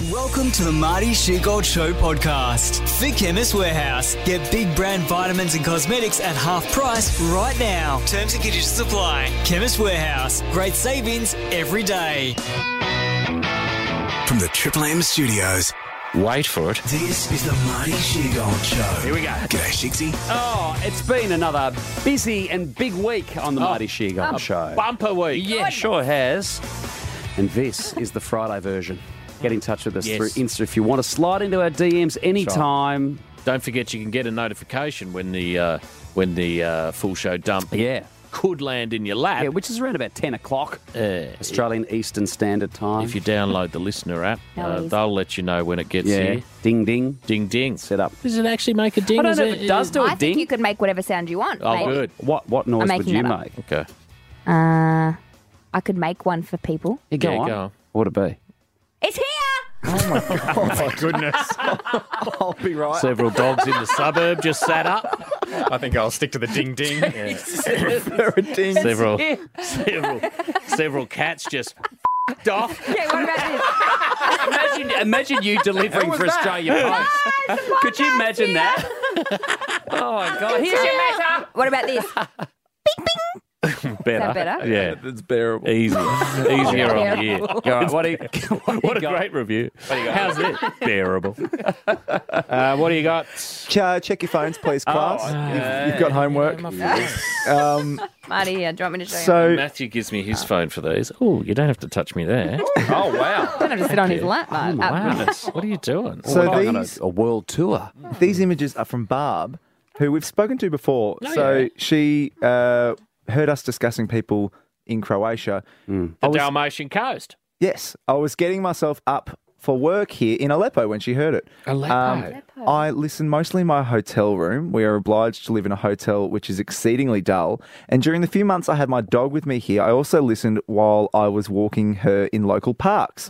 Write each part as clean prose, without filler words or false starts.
Welcome to the Marty Sheargold Show podcast. For Chemist Warehouse, get big brand vitamins and cosmetics at half price right now. Terms and conditions apply. Chemist Warehouse, great savings every day. From the Triple M studios, Wait for it. this is the Marty Sheargold Show. Here we go. G'day, Shigsy. Oh, it's been another busy and big week on the Marty Sheargold Show. Bumper week. Yeah, sure has. And this is the Friday version. Get in touch with us Yes. through Insta if you want to slide into our DMs anytime. Don't forget you can get a notification when the full show dump Yeah. could land in your lap. Yeah, which is around about 10 o'clock Australian Eastern Standard Time. If you download the Listener app, Nice. they'll let you know when it gets yeah, here. ding ding, Ding, ding. set up. Does it actually make a ding? I don't Is know if it does do a I think you ding. could make whatever sound you want. Oh, maybe. good. What noise I'm would making you that up. make? Okay. I could make one for people. Yeah, go Yeah, on. go on. What would it be? It's here! Oh, goodness. I'll be right. Several dogs in the suburb just sat up. I think I'll stick to the ding-ding. For a ding. Several cats just f***ed off. Yeah, what about this? Imagine you delivering for Australia Post. Could you imagine that? Oh my God! Here's your letter. What about this? Better. Is that better? Yeah. It's bearable. Easier on the ear. All right, what do you? What a great review. How's it? Bearable. What do you got? Check your phones, please, class. You've got homework. Marty, do you want me to show you? So, Matthew gives me his phone for these. Oh, you don't have to touch me there. oh, wow. I'm going to sit on his lap, Marty. Goodness, what are you doing? So We're on these a world tour. these images are from Barb, who we've spoken to before. She heard us discussing people in Croatia. The Dalmatian coast. Yes, I was getting myself up for work here in Aleppo when she heard it. Aleppo. I listen mostly in my hotel room. We are obliged to live in a hotel which is exceedingly dull. And during the few months I had my dog with me here, I also listened while I was walking her in local parks.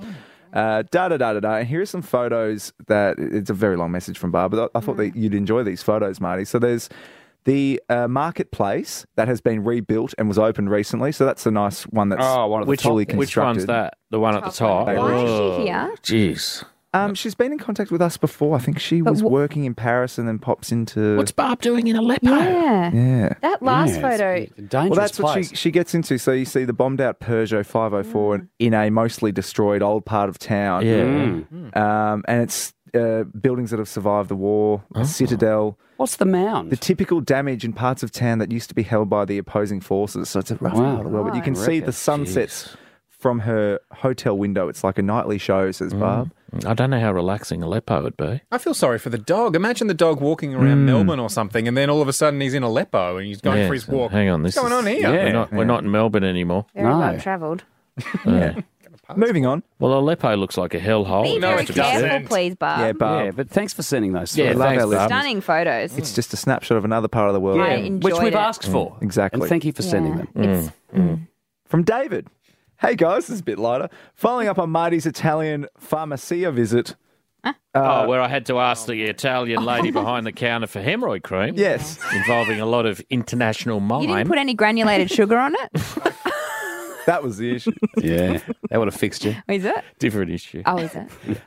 And here are some photos that it's a very long message from Barb, but I thought that you'd enjoy these photos, Marty. So there's the marketplace that has been rebuilt and was opened recently. So that's a nice one that's one of the fully top. Which constructed. one's that? The one at the top? Why is she here? Jeez. She's been in contact with us before. I think she was working in Paris and then pops into... What's Barb doing in Aleppo? Yeah. Yeah. That last Yeah, photo. it's a dangerous Well, that's what place. she gets into. So you see the bombed-out Peugeot 504 in a mostly destroyed old part of town. Yeah. And it's buildings that have survived the war, a citadel, What's the mound? the typical damage in parts of town that used to be held by the opposing forces. So it's a rough part of the world. But you can see the sunsets from her hotel window. It's like a nightly show, says Barb. I don't know how relaxing Aleppo would be. I feel sorry for the dog. Imagine the dog walking around Melbourne or something, and then all of a sudden he's in Aleppo and he's going for his so walk. Hang on, What's going on here? Yeah. We're not in Melbourne anymore. Very well travelled. Moving on. Well, Aleppo looks like a hellhole. Be no, very it careful, doesn't. please, Barb. Yeah, Barb. Yeah, but thanks for sending those. Yeah, photos. love thanks, our listeners. Barb. Stunning photos. It's just a snapshot of another part of the world. I enjoyed which we've it. asked for. Exactly. And thank you for sending them. It's From David. Hey guys, this is a bit lighter. Following up on Marty's Italian pharmacia visit. Where I had to ask the Italian lady behind the counter for hemorrhoid cream. Yes. Involving a lot of international mime. You didn't put any granulated sugar on it? That was the issue. Yeah, that would have fixed you. Is it? Different issue. Oh, is it?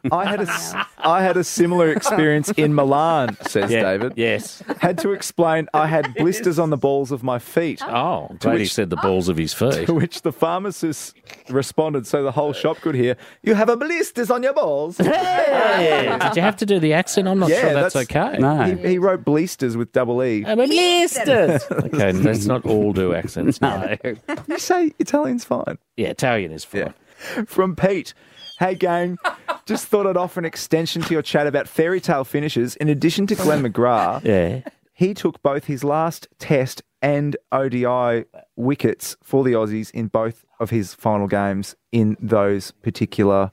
I had a similar experience in Milan, says David. Yes. Had to explain I had blisters on the balls of my feet. Oh, glad he said the balls of his feet. To which the pharmacist responded so the whole shop could hear, "You have a blisters on your balls." Hey, did you have to do the accent? I'm not Yeah, sure that's that's- okay. No. He wrote blisters with double E. Okay, let's not all do accents. No. You say Italian's fine. Yeah, Italian is fine. From Pete. Hey gang, just thought I'd offer an extension to your chat about fairy tale finishes. In addition to Glenn McGrath, Yeah. he took both his last Test and ODI wickets for the Aussies in both of his final games in those particular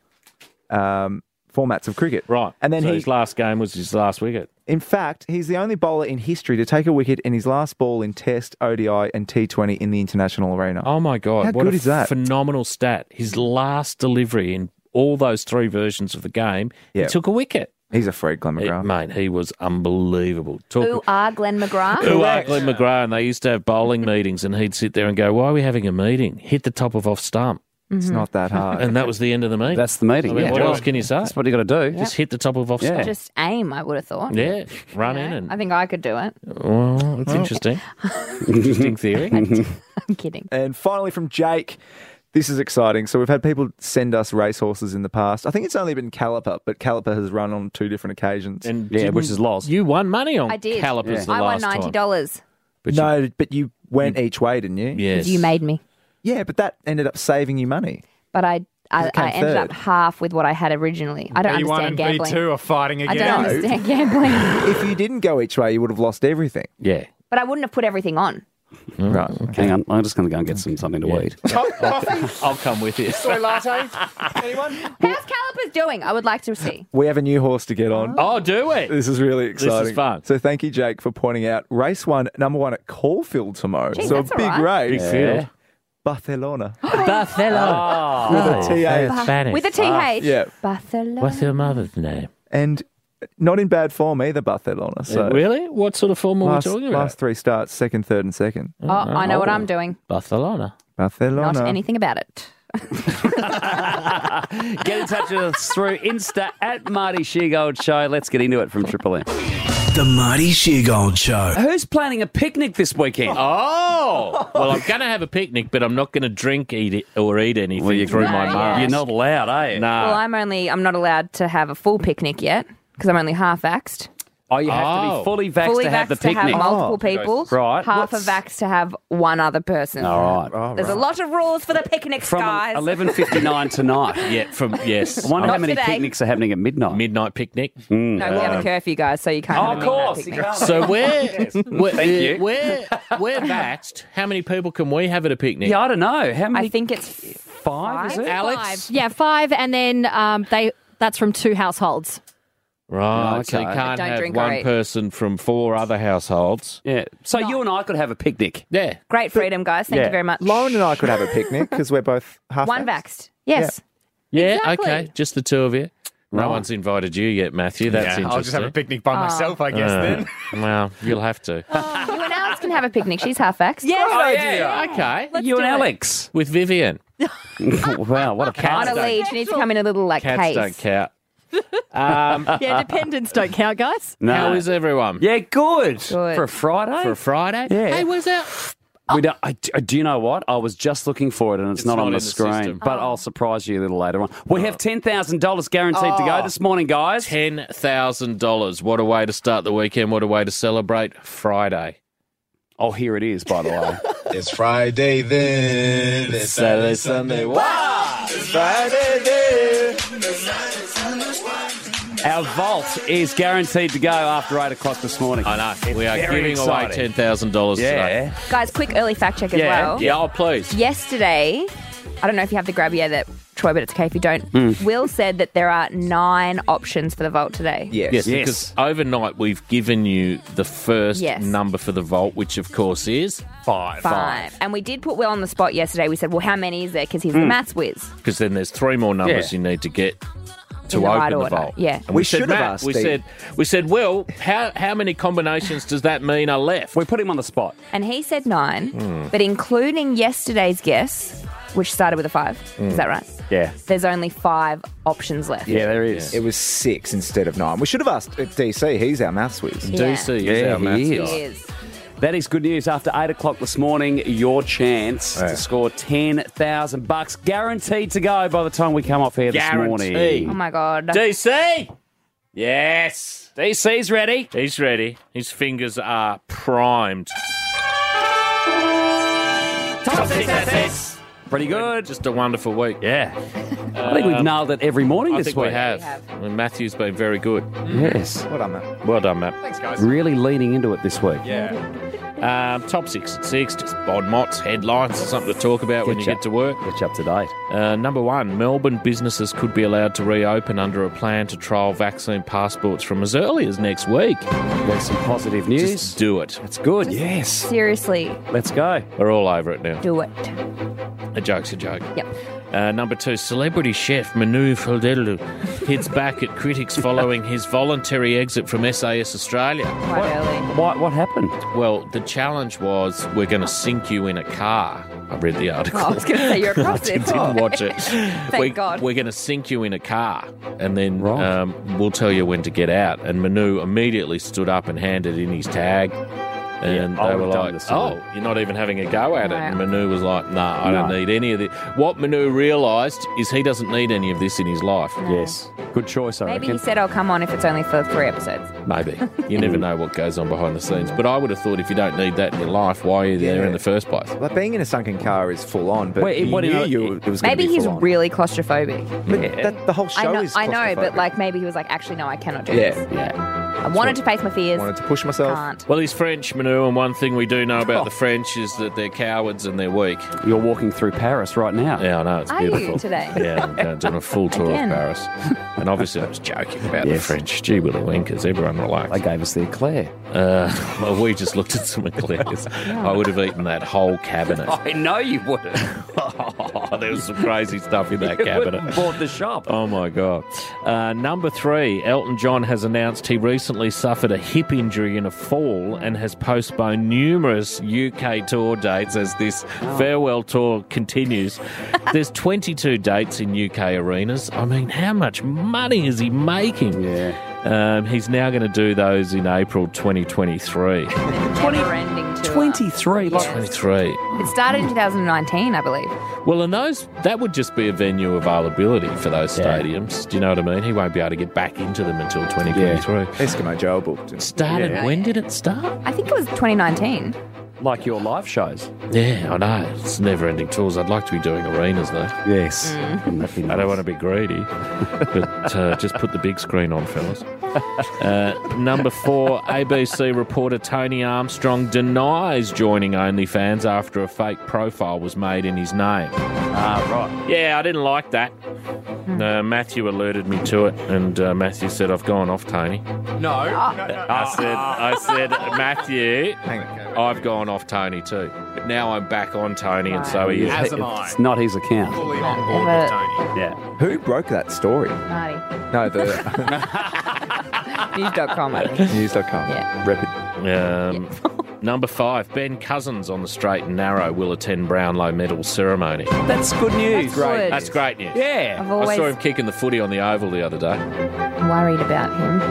formats of cricket. Right. And then so he, his last game was his last wicket. in fact, he's the only bowler in history to take a wicket in his last ball in Test, ODI and T20 in the international arena. Oh, my God. How what good a is that? phenomenal stat. His last delivery in all those three versions of the game, Yeah. he took a wicket. He's a freak, Glenn McGrath. Mate, he was unbelievable. Who are Glenn McGrath? Who are Glenn McGrath, and they used to have bowling meetings, and he'd sit there and go, "Why are we having a meeting? Hit the top of off stump." It's not that hard. And that was the end of the meeting. That's the meeting. I mean, yeah. what Well, else can you say? That's what you got to do. Just hit the top of offside. Yeah. Just aim, I would have thought. Yeah, run You in know? and. I think I could do it. Well, it's interesting. Interesting theory. I'm kidding. And finally from Jake, this is exciting. So we've had people send us racehorses in the past. I think it's only been Caliper, but Caliper has run on 2 different occasions. And Yeah, didn't- which is loss. You won money on I did. calipers the I won last time. $90 But no, but you went each way, didn't you? Yes. you made me. Yeah, but that ended up saving you money. But I came ended up third. half with what I had originally. I don't B1 understand and gambling. B2 are fighting I again. don't understand gambling. If you didn't go each way, you would have lost everything. Yeah. But I wouldn't have put everything on. Right. Hang on. I'm just going to go and get something to eat. I'll come with you. Soy latte? Anyone? How's Calipers doing? I would like to see. We have a new horse to get on. Oh, do we? This is really exciting. fun. So thank you, Jake, for pointing out race 1, number 1 at Caulfield tomorrow. Geez, so a that's all big right. race. Big field. Barcelona. Barcelona. With a TH. Spanish. With a TH. Yeah. Barcelona. What's your mother's name? And not in bad form either, Barcelona. So Really? What sort of form are we talking about? last 3 starts, second, third, and second. Oh, I know what I'm doing. Barcelona. Barcelona. Not anything about it. Get in touch with us through Insta at Marty Sheargold Show. Let's get into it from Triple M. The Marty Sheargold Show. Who's planning a picnic this weekend? Oh! Well, I'm going to have a picnic, but I'm not going to drink, eat it, or eat anything Well, you- through No, my yeah. mouth. You're not allowed, are you? Nah. Well, I'm not allowed to have a full picnic yet because I'm only half vaxxed. Oh, you have to Oh. be fully vaxxed Fully to have the vaxxed to have picnic. multiple people. Right. Half a vax to have one other person. All right. Oh, There's a lot of rules for the picnics, From guys. 11:59 tonight. Yeah, yes. I wonder how Not many today. picnics are happening at midnight. Midnight picnic. No, we have a curfew, guys, so you can't Oh, have a of midnight course. picnic. So you. we're vaxxed. How many people can we have at a picnic? Yeah, I don't know. How many? I think it's 5, is it? Alex? Yeah, 5, and then that's from 2 households. Right, so you Okay. can't Don't have drink one or eat. person from 4 other households. Yeah. So you and I could have a picnic. Yeah. great freedom, guys. Thank Yeah. you very much. Lauren and I could have a picnic because we're both half One vaxxed. Yes. Yeah, Exactly. okay. Just the two of you. No Right. one's invited you yet, Matthew. That's Yeah, I'll just have a interesting. picnic by myself, I guess, then. Well, you'll have to. You and Alex can have a picnic. She's half vaxxed. Yeah. Okay. You and Alex. With Vivian. Wow, what a On cat. a lead. She needs to come in a little Cats case. don't count. Yeah, dependents don't count, guys. No. How is everyone? Yeah, good. Good. For a Friday? For a Friday? Yeah. Hey, where's that? We don't, do you know what? I was just looking for it and it's not on not the in the screen. system. But I'll surprise you a little later on. We have $10,000 guaranteed to go this morning, guys. $10,000. What a way to start the weekend. What a way to celebrate Friday. Oh, here it is, by the way. It's Friday then. It's Saturday, Sunday. Wow! It's Friday then. Our vault is guaranteed to go after 8 o'clock this morning. I know. We are very giving exciting. away $10,000 today. Yeah. Guys, quick early fact check as well. Yeah, oh, please. Yesterday, I don't know if you have the grab yet, that Troy, but it's okay if you don't. Will said that there are 9 options for the vault today. Yes. Yes, Yes. because overnight we've given you the first Yes. number for the vault, which of course is 5. 5. And we did put Will on the spot yesterday. We said, well, how many is there? Because he's the maths whiz. Because then there's 3 more numbers Yeah. you need to get to In the open right the order. vault. Yeah. And We said, should have Matt, asked we Steve. said, Will, how many combinations does that mean are left? We put him on the spot. And he said 9, but including yesterday's guess, which started with a 5. Is that right? Yeah. There's only 5 options left. Yeah, there is. It was 6 instead of 9. We should have asked DC. He's our maths whiz. Yeah. DC is Yeah, our maths he guy. is. He is. That is good news. After 8 o'clock this morning, your chance to score $10,000 guaranteed to go by the time we come off here this Guaranteed. morning. Oh, my God. DC! Yes! DC's ready. He's ready. His fingers are primed. Top 6 assets. Pretty good. Just a wonderful week. Yeah. I think we've nailed it every morning I this think week. we have. And Matthew's been very good. Yes. Well done, Matt. Well done, Matt. Thanks, guys. Really leaning into it this week. Yeah. Top 6 at 6, just bod mots, headlines, something to talk about when you get to work. Get you up to date. Number 1, Melbourne businesses could be allowed to reopen under a plan to trial vaccine passports from as early as next week. There's some positive news. Just do it. It's good. Yes. Seriously, Let's go. We're all over it now. do it. A joke's a joke. Yep. Number 2, celebrity chef Manu Fildellu hits back at critics following his voluntary exit from SAS Australia. Quite early. What happened? Well, the challenge was we're going to sink you in a car. I read the article. Oh, I was going to say you're across I this. didn't watch it. Thank God. We're going to sink you in a car, and then we'll tell you when to get out. And Manu immediately stood up and handed in his tag. And I they were would've done like, the same. oh, you're not even having a go at it. No. And Manu was like, no, I don't need any of this. What Manu realised is he doesn't need any of this in his life. Yes. Good choice, I Maybe reckon. he said, "I'll come on if it's only for 3 episodes." Maybe. You never know what goes on behind the scenes. But I would have thought if you don't need that in your life, why are you there in the first place? Like being in a sunken car is full on, but Wait, he what do knew you- it was going to Maybe be he's full on. really claustrophobic. But the whole show is I know, but claustrophobic. like maybe he was like, actually, no, I cannot do Yeah, this. yeah. I wanted to face my fears. Wanted to push myself. Can't. Well, he's French, Manu, and one thing we do know about the French is that they're cowards and they're weak. You're walking through Paris right now. Yeah, I know, it's Are you beautiful. today? Yeah, I'm doing a full tour Again. of Paris. And obviously I was joking about the Yes. French. Gee, Willy Winkers, everyone relax. They gave us the eclair. Well, we just looked at some eclairs. I would have eaten that whole cabinet. I know you would have. There was some crazy stuff in that You would cabinet. have bought the shop. Oh, my God. Number 3, Elton John has announced he recently suffered a hip injury in a fall and has postponed numerous UK tour dates as this farewell tour continues. There's 22 dates in UK arenas. I mean, how much money is he making? Yeah. He's now going to do those in April 2023. Never-ending tour. 23. Like, 23. It started in 2019, I believe. Well, and that would just be a venue availability for those stadiums. Do you know what I mean? He won't be able to get back into them until 2023. Eskimo Joe booked it. Started, Yeah. when did it start? I think it was 2019. like your live shows. Yeah, I know. It's never-ending tours. I'd like to be doing arenas, though. Yes. Mm. I don't want to be greedy, but just put the big screen on, fellas. Number 4, ABC reporter Tony Armstrong denies joining OnlyFans after a fake profile was made in his name. Ah, right. Yeah, I didn't like that. Matthew alerted me to it, and Matthew said, "I've gone off, Tony." No. I said, Matthew, I've gone off Tony too. But now I'm back on Tony, and so he is. As am I. It's not his account. Fully on board with Tony. Yeah. Who broke that story? Marty. No, the News.com, I think. news.com. Yeah. Rapid. Number 5, Ben Cousins on the straight and narrow will attend Brownlow medal ceremony. That's good news. Good. That's great news. Yeah. I've I always saw him kicking the footy on the oval the other day. worried about him.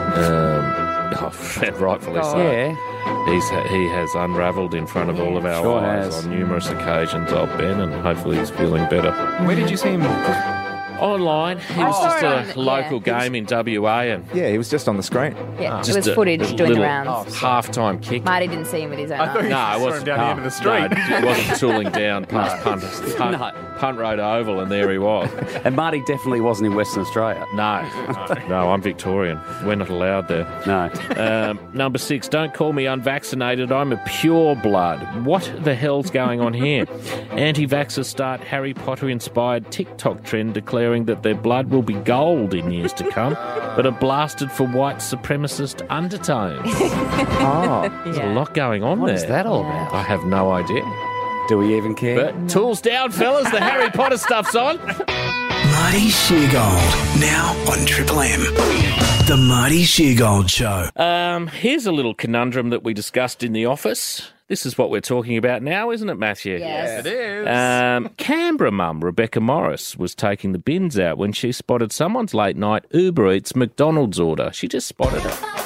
And rightfully so. Yeah. He has unravelled in front of all of our Sure eyes has. on numerous occasions, old Ben, and hopefully he's feeling better. Where did you see him? Online, he was saw just it a on- local yeah. game in WA, and Yeah, he was just on the screen. Yeah, it just was a footage doing the little rounds. half-time kick. Marty didn't see him with his own I thought eyes. you No, just it saw him wasn't. down the end of the street. No, it wasn't tooling down past punt road oval, and there he was. And Marty definitely wasn't in Western Australia. No, I'm Victorian. We're not allowed there. No. Number 6, don't call me unvaccinated. I'm a pure blood. What the hell's going on here? Anti-vaxxers start Harry Potter-inspired TikTok trend declaring that their blood will be gold in years to come, but are blasted for white supremacist undertones. There's a lot going on What there. is that all about? I have no idea. Do we even care? But tools down, fellas. The Harry Potter stuff's on. Marty Sheargold, now on Triple M. The Marty Sheargold Show. Here's a little conundrum that we discussed in the office. This is what we're talking about now, isn't it, Matthew? Yes. It is. Canberra mum Rebecca Morris was taking the bins out when she spotted someone's late night Uber Eats McDonald's order. She just spotted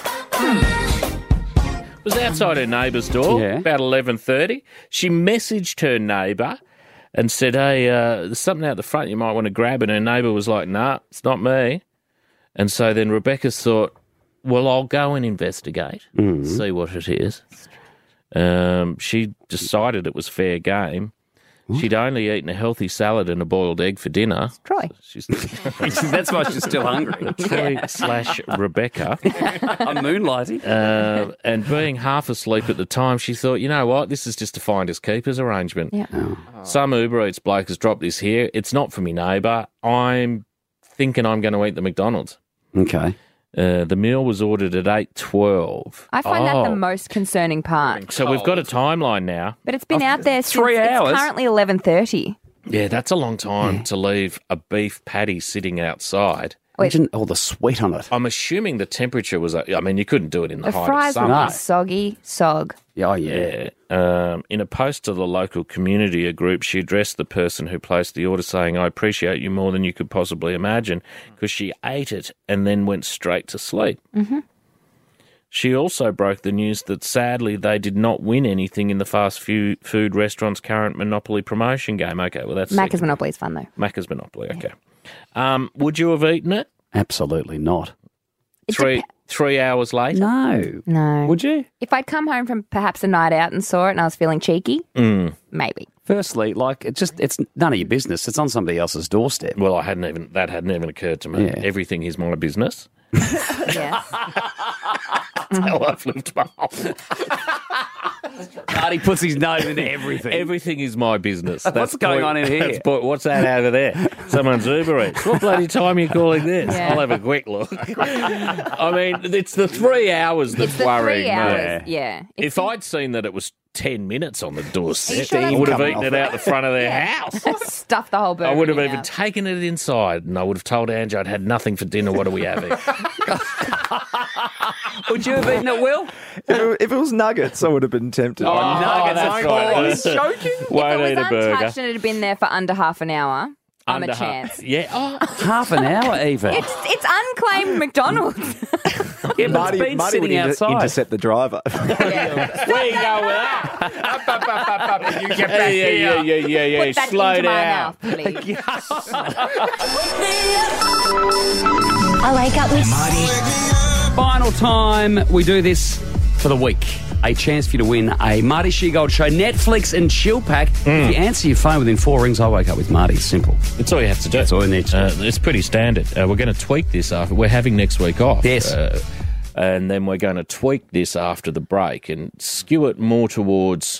it. Was outside her neighbour's door about 11:30. She messaged her neighbour and said, "Hey, there's something out the front you might want to grab." And her neighbour was like, "Nah, it's not me." And so then Rebecca thought, "Well, I'll go and investigate, see what it is." She decided it was fair game. She'd only eaten a healthy salad and a boiled egg for dinner. Troy. That's why she's still hungry. Troy/Rebecca. I'm moonlighting. And being half asleep at the time, she thought, you know what, this is just a finders keepers arrangement. Yeah. Some Uber Eats bloke has dropped this here. It's not for me neighbour. I'm thinking I'm going to eat the McDonald's. Okay. The meal was ordered at 8:12. I find that the most concerning part. So we've got a timeline now. But it's been out there since 3 hours. It's currently 11:30. Yeah, that's a long time to leave a beef patty sitting outside Imagine all the sweet on it. I'm assuming the temperature was. I mean, you couldn't do it in the The height fries of would summer. be soggy, sog. Oh, yeah. In a post to the local community group, she addressed the person who placed the order, saying, "I appreciate you more than you could possibly imagine," because she ate it and then went straight to sleep. Mm-hmm. She also broke the news that sadly they did not win anything in the fast food restaurant's current Monopoly promotion game. Okay, well that's Macca's Monopoly is fun though. Macca's Monopoly. Okay. Would you have eaten it? Absolutely not. 3 hours later? No. Would you? If I'd come home from perhaps a night out and saw it and I was feeling cheeky, maybe. Firstly, it's none of your business. It's on somebody else's doorstep. Well, that hadn't even occurred to me. Yeah. Everything is my business. Yeah. That's how I've lived my whole life. Marty puts his nose into everything. Everything is my business. What's going on in here? What's that over there? Someone's Uber Eats. What bloody time are you calling this? Yeah. I'll have a quick look. I mean, it's the 3 hours that's It's the worrying 3 hours. me. Yeah. If I'd seen that it was 10 minutes on the doorstep, sure I that's would have coming eaten off it out the front of their house. Stuff the whole burger. I would have in your even mouth. taken it inside and I would have told Angie I'd had nothing for dinner. What are we having? Would you have eaten it, Will? If it was nuggets, I would have been tempted. Nuggets, that's of right. course. Joking? Won't If eat it a was burger. untouched and it had been there for under half an hour, I'm a Under chance. Yeah. Oh, Half an hour even. It's unclaimed McDonald's. Yeah, but it's been Marty sitting would outside. intercept the driver. where you go with that? You get back here. Yeah. Put that Slow into my down. mouth, please. I wake up with Final time we do this for the week. A chance for you to win a Marty Sheargold Show Netflix and chill pack. If you answer your phone within 4 rings, I wake up with Marty. Simple. That's all you have to do. That's all you need to do. It's pretty standard. We're going to tweak this after. We're having next week off. Yes. And then we're going to tweak this after the break and skew it more towards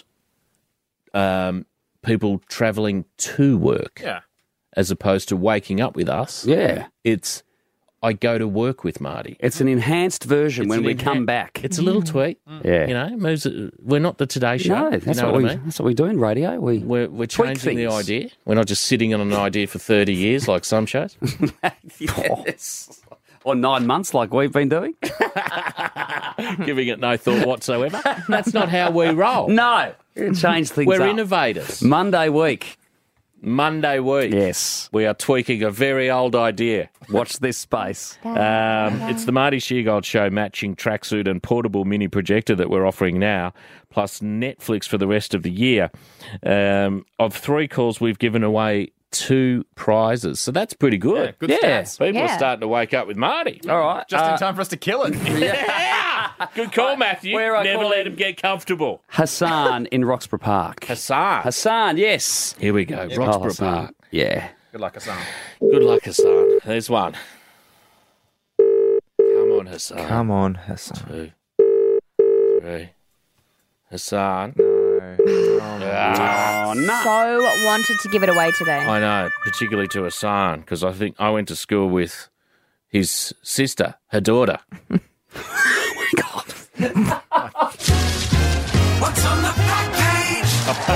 people travelling to work as opposed to waking up with us. Yeah. It's I go to work with Marty. It's an enhanced version It's when an we enhan- come back. It's a little tweak. Yeah. You know, moves. We're not the Today Show. No, you that's know what I mean? that's what we do in radio. We're tweak changing the things. idea. We're not just sitting on an idea for 30 years like some shows. Yes. Or 9 months like we've been doing. Giving it no thought whatsoever. That's not how we roll. No. Change things We're up. innovators. Monday week. Yes. We are tweaking a very old idea. Watch this space. It's the Marty Sheargold Show matching tracksuit and portable mini projector that we're offering now, plus Netflix for the rest of the year. Of 3 calls, we've given away 2 prizes. So that's pretty good. Good stats. People are Yeah. starting to wake up with Marty. All right. Just in time for us to kill it. Good call, Matthew. Where I Never call let him- him get comfortable. Hassan in Roxburgh Park. Hassan. Yes. Here we go. Roxburgh Hassan. Park. Yeah. Good luck, Hassan. Good luck, Hassan. There's one. Come on, Hassan. Come on, Hassan. 2, 3. Hassan. Oh, no. So wanted to give it away today. I know, particularly to Hassan, because I think I went to school with his sister, her daughter. What's on the back page?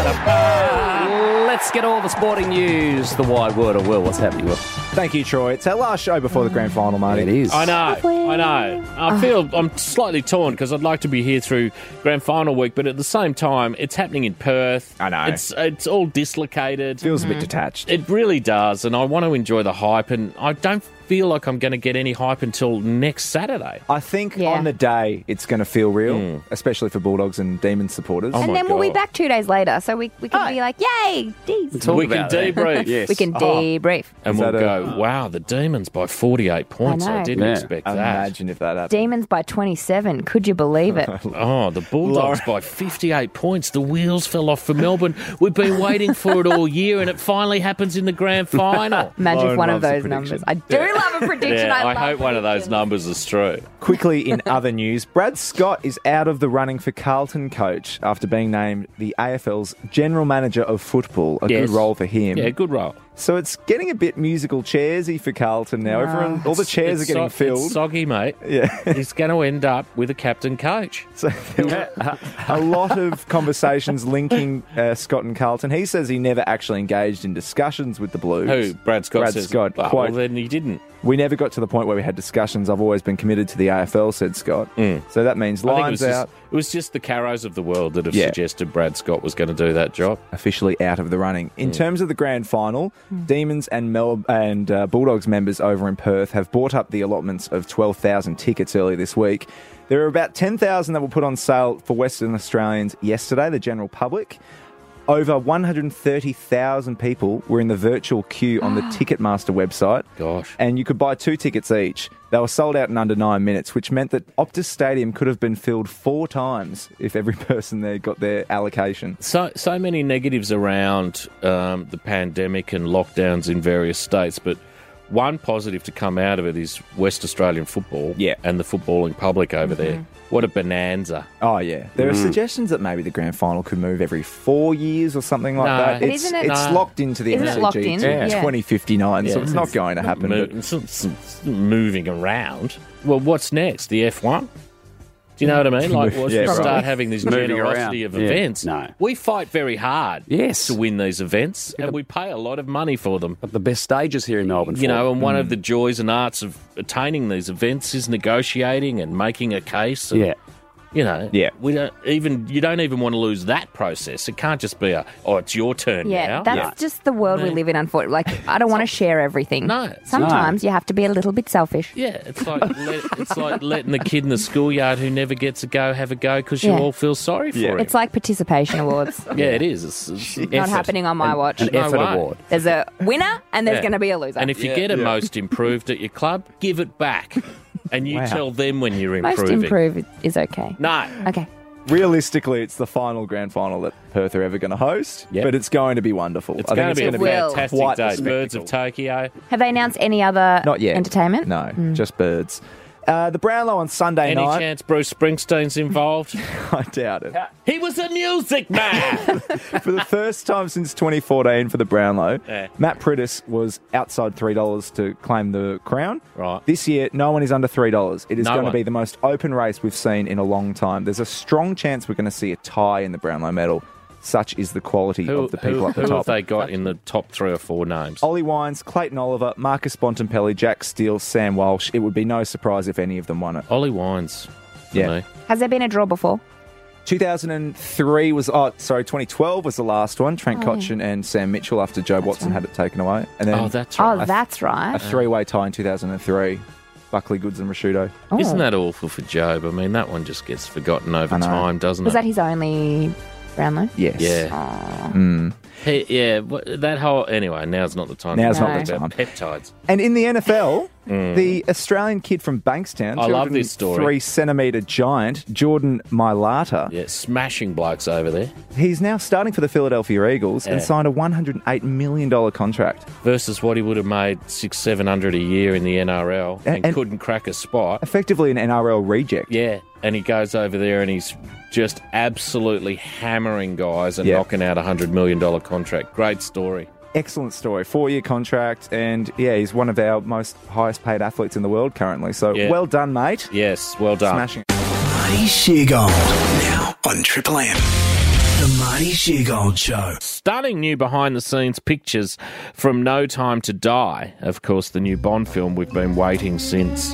Let's get all the sporting news. The wide word of Will. What's happening, Will? Thank you, Troy. It's our last show before the grand final, Marty. It is. I know. I feel I'm slightly torn because I'd like to be here through grand final week, but at the same time, it's happening in Perth. I know. It's all dislocated. Feels a bit detached. It really does, and I want to enjoy the hype, and I don't feel like I'm going to get any hype until next Saturday. I think Yeah. on the day it's going to feel real, especially for Bulldogs and Demons supporters. and my then we'll be God. back 2 days later, so we can be like, yay, D's. Talk We can about that. debrief. Yes. We can debrief. And Is we'll that go, wow, the Demons by 48 points. I I know. didn't Yeah. expect that. Imagine if that happened. Demons by 27. Could you believe it? Oh, the Bulldogs by 58 points. The wheels fell off for Melbourne. We've been waiting for it all year, and it finally happens in the grand final. Imagine if Lauren one of loves a those prediction. numbers. I do love a prediction. Yeah, I love hope one of those predictions. numbers is true. Quickly, in other news, Brad Scott is out of the running for Carlton coach after being named the AFL's General Manager of Football. A good role for him. Yeah, good role. So it's getting a bit musical chairsy for Carlton now. Everyone, all the chairs are getting filled. It's soggy, mate. Yeah. He's going to end up with a captain coach. So there were a lot of conversations linking Scott and Carlton. He says he never actually engaged in discussions with the Blues. Who? Brad Scott Brad says. Scott. Oh, Quote, well, then he didn't. "We never got to the point where we had discussions. I've always been committed to the AFL," said Scott. So that means I think lines out. It was just the Carrows of the world that have Yeah. suggested Brad Scott was going to do that job. Officially out of the running. In terms of the grand final, Demons and Bulldogs members over in Perth have bought up the allotments of 12,000 tickets early this week. There are about 10,000 that were put on sale for Western Australians yesterday, the general public. Over 130,000 people were in the virtual queue on the Ticketmaster website. Gosh. And you could buy 2 tickets each. They were sold out in under 9 minutes, which meant that Optus Stadium could have been filled 4 times if every person there got their allocation. So many negatives around the pandemic and lockdowns in various states, but one positive to come out of it is West Australian football and the footballing public over there. What a bonanza. Oh, yeah. There are suggestions that maybe the grand final could move every 4 years or something like that. But It's isn't it- locked into the Isn't it locked MCG in? to Yeah. 2059, so Yeah. it's not going to happen. but- It's moving around. Well, what's next? The F1? Do you know what I mean? Like, once Yeah, we right. start having this Moving generosity around. of Yeah. events, No. we fight very hard Yes. to win these events, and we pay a lot of money for them. But the best stages here in Melbourne. You know, and one of the joys and arts of attaining these events is negotiating and making a case. And, Yeah. You know, Yeah. you don't even want to lose that process. It can't just be it's your turn Yeah, now. that's just the world we live in, unfortunately. Like, I don't want to share everything. No. Sometimes you have to be a little bit selfish. Yeah, it's like letting the kid in the schoolyard who never gets a go have a go because you Yeah. all feel sorry for him. It's like participation awards. Yeah, it is. It's Not effort. happening on my watch. An effort way. award. There's a winner and there's Yeah. going to be a loser. And if you get a most improved at your club, give it back. And you tell them when you're Most improving. improved is okay. No. Okay. Realistically, it's the final grand final that Perth are ever going to host, Yep. but it's going to be wonderful. It's I think going to be a gonna Will. fantastic quite the day. Birds of Tokyo. Have they announced any other Not yet. entertainment? No, just birds. The Brownlow on Sunday Any night. chance Bruce Springsteen's involved? I doubt it. He was a music man. For the first time since 2014 for the Brownlow, Yeah. Matt Prittis was outside $3 to claim the crown. Right. This year, no one is under $3. It is No going to one. be the most open race we've seen in a long time. There's a strong chance we're going to see a tie in the Brownlow medal. Such is the quality of the people at the who top. have they got in the top 3 or 4 names? Ollie Wines, Clayton Oliver, Marcus Bontempelli, Jack Steele, Sam Walsh. It would be no surprise if any of them won it. Ollie Wines. For Yeah. me. Has there been a draw before? 2012 was the last one. Trent Cotchin and Sam Mitchell after Joe Watson had it taken away. And then Oh, that's right. Oh, that's a right. three-way tie in 2003. Buckley, Goods and Rashudo. Oh. Isn't that awful for Job? I mean, that one just gets forgotten over I know. time, doesn't Was it? that his only Brownlow? Yes. Yeah. Mm. Hey, yeah, that whole... Anyway, now's not the time. Now's to not talk the about time. peptides. And in the NFL, the Australian kid from Bankstown, I love this story. 3-centimetre giant, Jordan Mailata, Yeah, smashing blokes over there. he's now starting for the Philadelphia Eagles and Yeah. signed a $108 million contract. Versus what he would have made $600-700 a year in the NRL and And- couldn't crack a spot. Effectively an NRL reject. Yeah, and he goes over there and he's just absolutely hammering guys and Yeah. knocking out a $100 million contract. Great story. Excellent story. 4-year contract, and yeah, he's one of our most highest paid athletes in the world currently. So Yeah. well done, mate. Yes, well done. Smashing. Marty Sheargold. Now on Triple M. The Marty Sheargold Show. Stunning new behind-the-scenes pictures from No Time to Die. Of course, the new Bond film we've been waiting since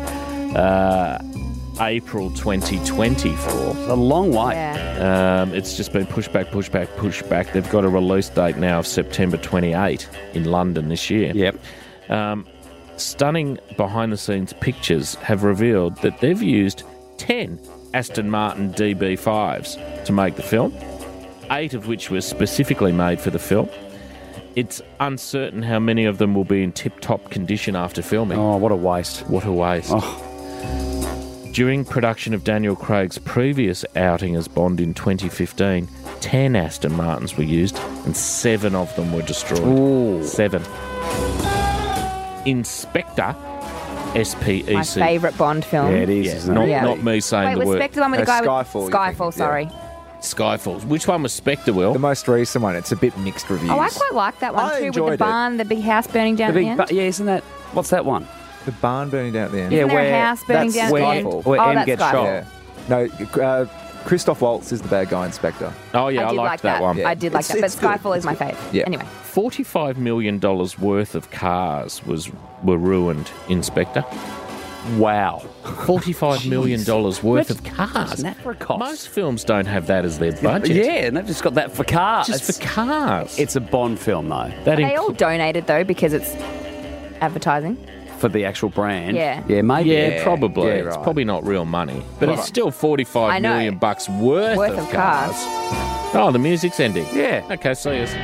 April 2020 for. A long way. Yeah. It's just been pushed back. They've got a release date now of September 28 in London this year. Yep. Stunning behind-the-scenes pictures have revealed that they've used 10 Aston Martin DB5s to make the film, 8 of which were specifically made for the film. It's uncertain how many of them will be in tip-top condition after filming. Oh, what a waste. What a waste. Oh. During production of Daniel Craig's previous outing as Bond in 2015, 10 Aston Martins were used and 7 of them were destroyed. Ooh. 7. Inspector SPEC. My favourite Bond film. Yeah, it is. Yeah, Isn't not, it? not me saying Wait, the was word. Spectre the one with the guy Skyfall, with you Skyfall? think, Sorry. Skyfalls. Which one was Spectre, Will? The most recent one. It's a bit mixed reviews. Oh, I quite like that one I too. With the enjoyed it. barn, the big house burning down The at the big, end. yeah, isn't that? What's that one? The barn burning down at the end. Yeah, Isn't there a where house burning that's down at the end? Skyfall. Where Oh, M that's gets Skyfall. shot. Yeah. No, Christoph Waltz is the bad guy in Spectre. Oh, yeah, I did liked like that one. Yeah. I did like that, but It's good. Skyfall is my favourite. Yeah. Anyway, $45 million worth of cars were ruined in Spectre. Wow. $45 million worth of cars. Isn't that for a cost? Most films don't have that as their budget. Yeah, and they've just got that for cars. Just for cars. It's a Bond film, though, That they all donated though because it's advertising. for the actual brand. Yeah. Yeah, maybe. Yeah, probably. Yeah, It's right. probably not real money, but Right. it's still $45 I know. million bucks worth of cars. Oh, the music's ending. Yeah. Okay, see us.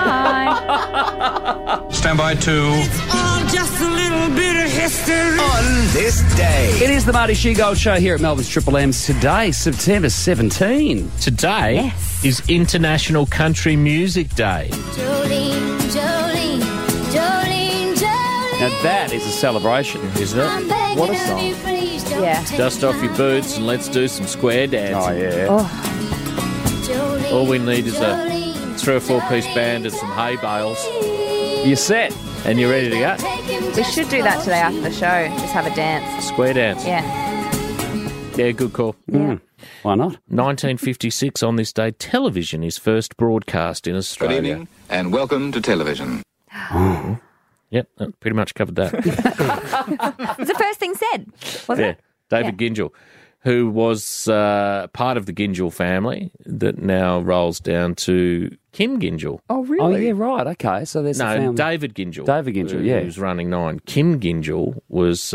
Hi. Stand by 2. Just a little bit of history on this day. It is the Marty Sheargold Show here at Melbourne's Triple M's today, September 17. Today Yes. is International Country Music Day. Jolene, Jolene, Jolene, Jolene. Now that is a celebration, isn't it? I'm begging What a of song. you, please don't Yeah. take Dust off my your boots and let's do some square dancing. Oh, yeah. Jolene, All we need is a Jolene, 3 or 4 piece Jolene, band and some hay bales, You're set. and you're ready to go. We should do that today after the show. Just have a dance. Square dance. Yeah. Yeah, good call. Why not? 1956, on this day, television is first broadcast in Good Australia. evening and welcome to television. Yep, that pretty much covered that. It's the first thing said, wasn't Yeah, it? David Gyngell, who was part of the Gyngell family that now rolls down to Kim Gyngell. Oh, really? Oh, yeah, right. Okay, so there's the No, family. David Gyngell. David Gyngell, yeah. Who was running Nine. Kim Gyngell was,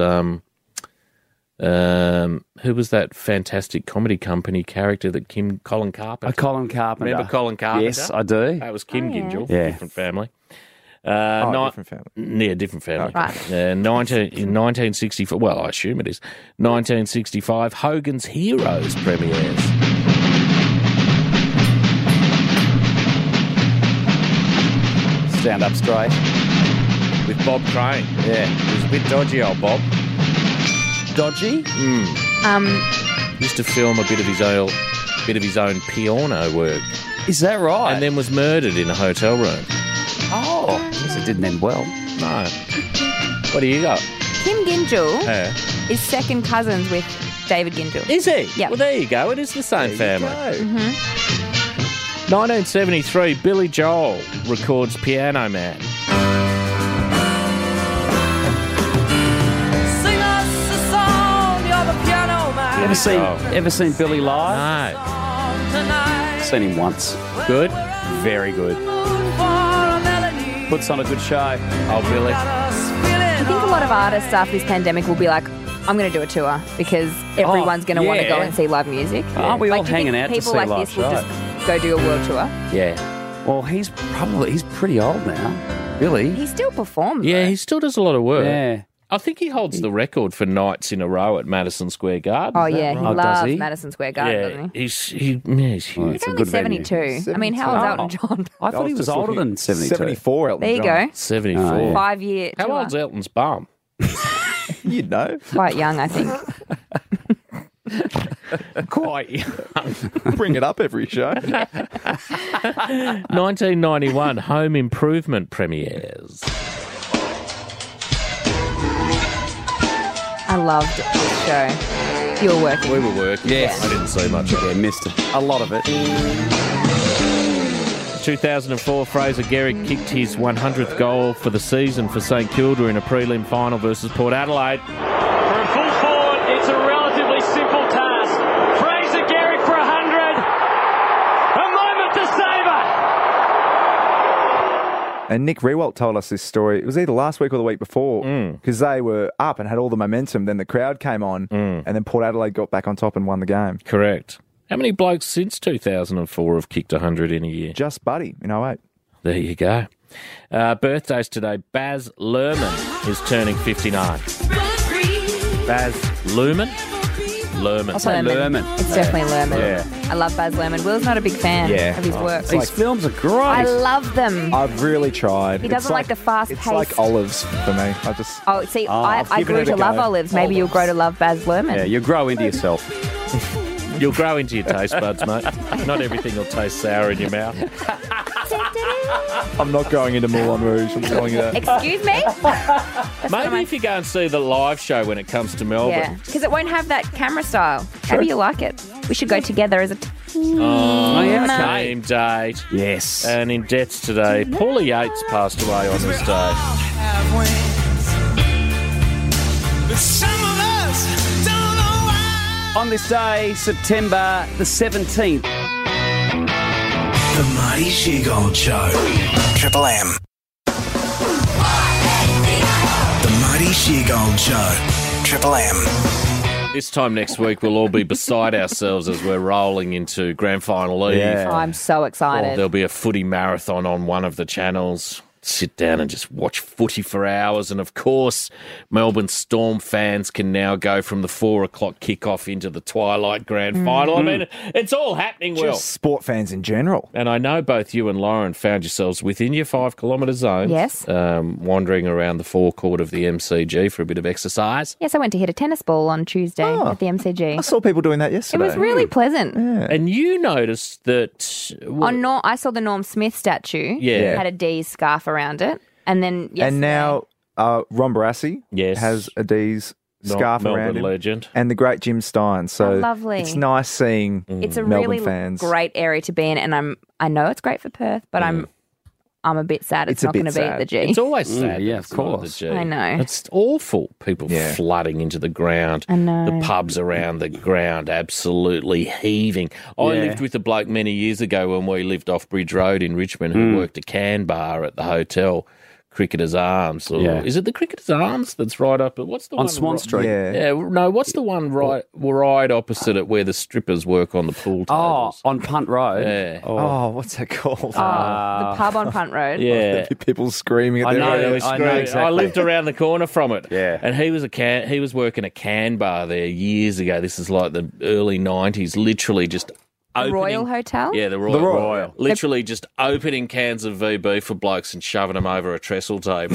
who was that fantastic comedy company character that Colin Carpenter? Colin Carpenter. Remember Colin Carpenter? Yes, I do. That was Kim Gyngell, Yeah. different family. Different family. Yeah, different family. Right. In 1964, well, I assume it is, 1965, Hogan's Heroes premieres. Stand up straight. With Bob Crane. Yeah. He was a bit dodgy, old Bob. Dodgy? Used to film a bit of his own piano work, Is that right? and then was murdered in a hotel room. oh, I guess it didn't end well. No. What do you got? Kim Gyngell Yeah. is second cousins with David Gyngell. Is he? Yeah. Well, there you go. It is the same family. No. 1973, Billy Joel records Piano Man. You ever seen Billy live? No. Seen him once. Good? Very good. Puts on a good show. Oh, Billy. I think a lot of artists after this pandemic will be like, I'm going to do a tour because everyone's going to want to yeah. go and see live music. Aren't we all Like, do you think hanging out to people see like live this will shows? just go do a world tour? Yeah. Well, he's pretty old now. Billy. He still performs. Yeah, though. he still does a lot of work. Yeah. I think he holds the record for nights in a row at Madison Square Garden. Oh, Is that yeah. right? He Oh, does loves he? Madison Square Garden, Yeah, doesn't he? he's huge. He's It's a only good venue. 72. I mean, how old's Elton John? I thought he was older than 72. 74, Elton There you John. go. 74. Oh, yeah. 5 year How tour. old's Elton's bum? You'd know. Quite young, I think. Quite young. Bring it up every show. 1991, Home Improvement premieres. I loved this show. You were working. We were working. Yes. I didn't see much of it. Yeah, missed it. A lot of it. 2004, Fraser Gehrig kicked his 100th goal for the season for St Kilda in a prelim final versus Port Adelaide. For a full forward, it's a relatively simple task. Fraser Gehrig for 100. A moment to savour. And Nick Rewalt told us this story. It was either last week or the week before because they were up and had all the momentum. Then the crowd came on and then Port Adelaide got back on top and won the game. Correct. How many blokes since 2004 have kicked 100 in a year? Just Buddy in 08. There you go. Birthdays today. Baz Luhrmann is turning 59. Baz Luhrmann? Lerman. I'll say Lerman. It's definitely Lerman. Yeah. I love Baz Luhrmann. Will's not a big fan of his work. These films are great. I love them. I've really tried. He doesn't like the fast It's pace. like olives for me. I just. Oh, see, I I've given grew it a to love go. olives. Maybe you'll grow to love Baz Luhrmann. Yeah, you grow into yourself. You'll grow into your taste buds, mate. Not everything will taste sour in your mouth. I'm not going into Moulin Rouge. I'm going into. Excuse me? Maybe if you go and see the live show when it comes to Melbourne. Yeah, because it won't have that camera style. Maybe you'll like it. We should go together as a team. Oh, yeah, team date. Yes. And in debts today, Paula Yates passed away on this day. On this day, September the 17th. The Marty Sheargold Show. Triple M. The Marty Sheargold Show. Triple M. This time next week, we'll all be beside ourselves as we're rolling into Grand Final Eve. Oh, I'm so excited. There'll be a footy marathon on one of the channels. Sit down and just watch footy for hours. And, of course, Melbourne Storm fans can now go from the 4 o'clock kickoff into the twilight grand final. I mean, it's all happening, Will. Just sport fans in general. And I know both you and Lauren found yourselves within your 5 kilometre zone. Yes. Wandering around the forecourt of the MCG for a bit of exercise. Yes, I went to hit a tennis ball on Tuesday at the MCG. I saw people doing that It yesterday. was really pleasant. And you noticed that... I saw the Norm Smith statue. Yeah. It had a D's scarf around it. And then yesterday, And now Ron Barassi has a D's scarf Melbourne around him. legend. And the great Jim Stein. So Oh, lovely. it's nice seeing it's a Melbourne really fans. great area to be in, and I know it's great for Perth, but I'm a bit sad it's a not bit going to beat sad. the G. It's always sad. yeah, that of it's not course. the G. I know. It's awful. People flooding into the ground. I know. The pubs around the ground absolutely heaving. I lived with a bloke many years ago when we lived off Bridge Road in Richmond who worked a can bar at the hotel. Cricketer's Arms. Or, Is it the Cricketer's Arms that's right up? What's the On one Swan Street. Yeah. no, what's the one right opposite it where the strippers work on the pool Oh, tables? on Punt Road. Yeah. Oh, what's that called? the pub on Punt Road. Yeah. People screaming at I their know. radio. I know exactly. I lived around the corner from it. Yeah. And he was working a can bar there years ago. This is like the early 90s, literally just opening. Royal Hotel? Yeah, the Royal. Literally just opening cans of VB for blokes and shoving them over a trestle table.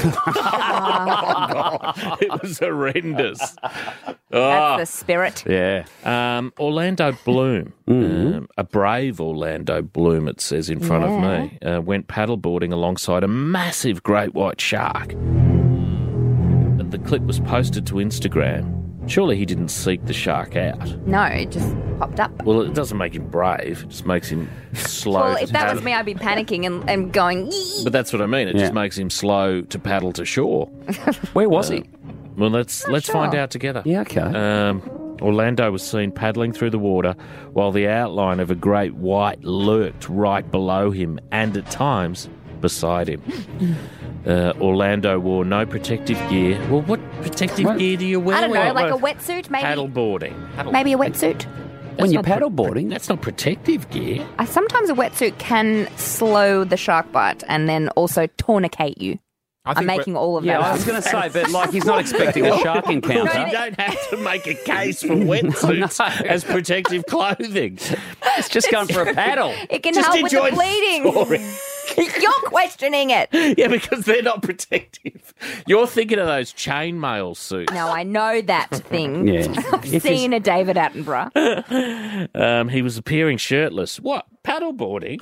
It was horrendous. That's the spirit. Yeah. Orlando Bloom, a brave Orlando Bloom, it says in front of me, went paddleboarding alongside a massive great white shark. And the clip was posted to Instagram. Surely he didn't seek the shark out. No, it just popped up. Well, it doesn't make him brave. It just makes him slow. Well, to if that paddle. was me, I'd be panicking and going, "Yee." But that's what I mean. It just makes him slow to paddle to shore. Where was he? Well, let's find out together. Yeah, okay. Orlando was seen paddling through the water while the outline of a great white lurked right below him and at times beside him. Orlando wore no protective gear. Well, what protective gear do you wear? I don't know, when- like a wetsuit, maybe? Paddleboarding. Maybe a wetsuit? When you're not paddleboarding? That's not protective gear. Sometimes a wetsuit can slow the shark bite and then also tourniquet you. I'm making all of that Yeah, I up. was going to say, but like he's not expecting a shark encounter. You don't have to make a case for wetsuits as protective clothing. It's just going for a paddle. It can Just help with the enjoy the bleeding. story. You're questioning it. Yeah, because they're not protective. You're thinking of those chainmail suits. No, I know that thing. Yeah. I've seen a David Attenborough. He was appearing shirtless. What? Paddleboarding?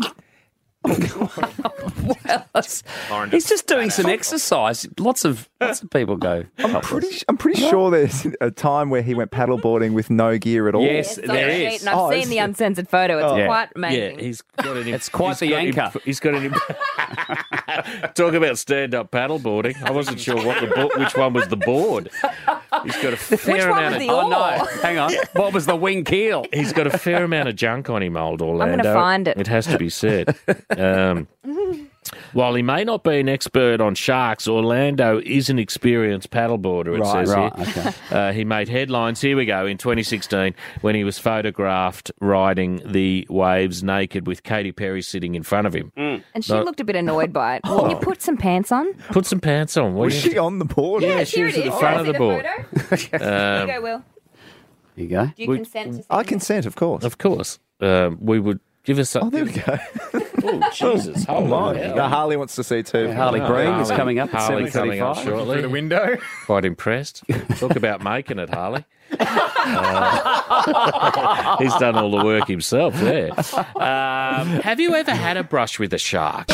He's just doing some exercise. Lots of people go. I'm pretty sure there's a time where he went paddleboarding with no gear at all. Yes, So there sweet, is. and I've seen the uncensored photo. It's quite Yeah, amazing. he's got an. It's quite the anchor. He's got an. Talk about stand-up paddleboarding. I wasn't sure which one was the board. He's got a fair Which one amount was of. the Oh, no. oar? Hang on. What was the wing keel? He's got a fair amount of junk on him, old Orlando. gonna find it. It has to be said. While he may not be an expert on sharks, Orlando is an experienced paddleboarder, it says here. Okay. He made headlines, here we go, in 2016 when he was photographed riding the waves naked with Katy Perry sitting in front of him. And she looked a bit annoyed by it. Will you put some pants on? Put some pants on. Was she on the board? Yeah, she Here was it at the is. front of Can the I board. see the photo? Here you go, Will. There you go. Do you consent to I consent, of course. Of course. We would give us Oh, there we go. Oh, Jesus. Oh, my. hell. No, Harley wants to see too. Harley Green is coming up at Harley coming up 7:35. shortly. Through the window. Quite impressed. Talk about making it, Harley. He's done all the work himself there. Have you ever had a brush with a shark?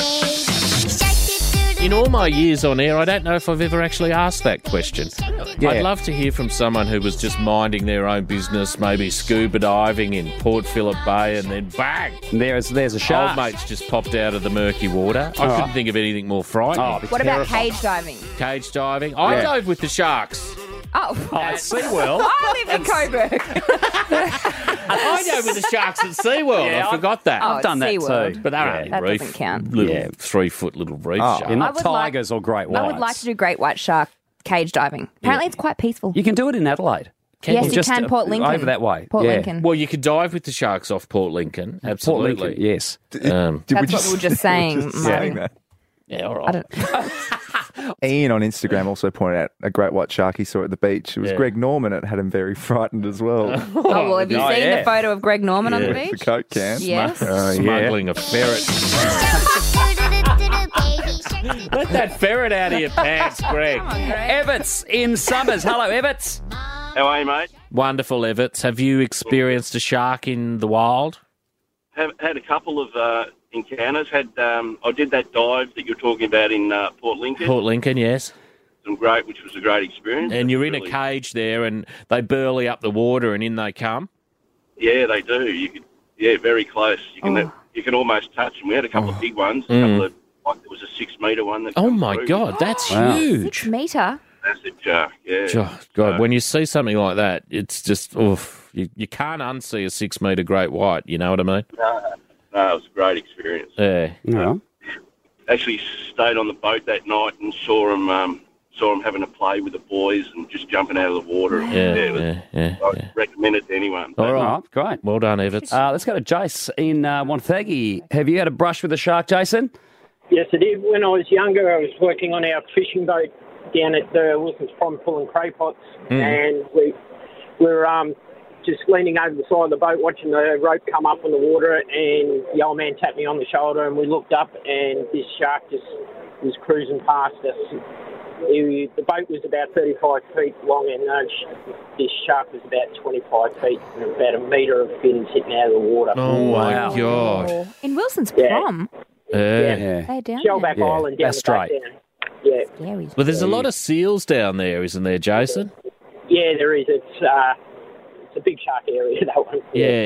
In all my years on air, I don't know if I've ever actually asked that question. Yeah. I'd love to hear from someone who was just minding their own business, maybe scuba diving in Port Phillip Bay, and then bang! There's a shark. Old mate's just popped out of the murky water. I couldn't think of anything more frightening. Oh, What about cage diving? Cage diving. I dove with the sharks. Oh, At SeaWorld. I live in Coburg. I dove with the sharks at SeaWorld. Yeah, I forgot that. Oh, I've done that SeaWorld. too. But they're Yeah. only That reef. doesn't count. Little Yeah. 3-foot little reef Oh. sharks. They're not I would like- tigers or great whites. I would like to do great white shark cage diving. Apparently, it's quite peaceful. You can do it in Adelaide. Yes, you Just, can. Port Lincoln. Over that way. Port Yeah. Lincoln. Well, you could dive with the sharks off Port Lincoln. Port Absolutely. Lincoln, yes. Did That's what we were just saying, saying Mo. that. Yeah, all I right. don't. Ian on Instagram also pointed out a great white shark he saw at the beach. It was Yeah. Greg Norman. It had him very frightened as well. Oh, well, have you Oh, seen yeah. the photo of Greg Norman on the Yeah, The beach? Coke can. Yes. Smuggling a ferret. Let that ferret out of your pants, Greg. Everts in Summers. Hello, Everts. How are you, mate? Wonderful, Everts. Have you experienced a shark in the wild? Have had a couple of encounters. I did that dive that you're talking about in Port Lincoln. Port Lincoln, yes. Which was a great experience. And you're in a Really- cage there, and they burley up the water, and in they come. Yeah, they do. Very close. You can almost touch them. We had a couple of big ones. A couple of, like there was a 6-metre one. That Oh come my through. God, that's Wow. huge! 6 metre. Massive shark. Yeah. God, when you see something like that, it's just oof. You can't unsee a 6-metre great white. You know what I mean? No, it was a great experience. Yeah. No. Actually, stayed on the boat that night and saw them having a play with the boys and just jumping out of the water. Yeah. I recommend it to anyone. All All right. right, great. Well done, Everts. Let's go to Jace in Wonthaggi. Have you had a brush with a shark, Jason? Yes, I did. When I was younger, I was working on our fishing boat down at the Wilson's Pond pulling craypots, and we were just leaning over the side of the boat watching the rope come up in the water, and the old man tapped me on the shoulder, and we looked up, and this shark just was cruising past us. The boat was about 35 feet long, and this shark was about 25 feet, and about a metre of fins hitting out of the water. Oh, my God. In Wilson's Yeah. Prom. Yeah. They're down Shellback there. Island down that's the back right. down. Yeah. Scary. Well, there's a lot of seals down there, isn't there, Jason? Yeah, there is. It's a big shark area, that one.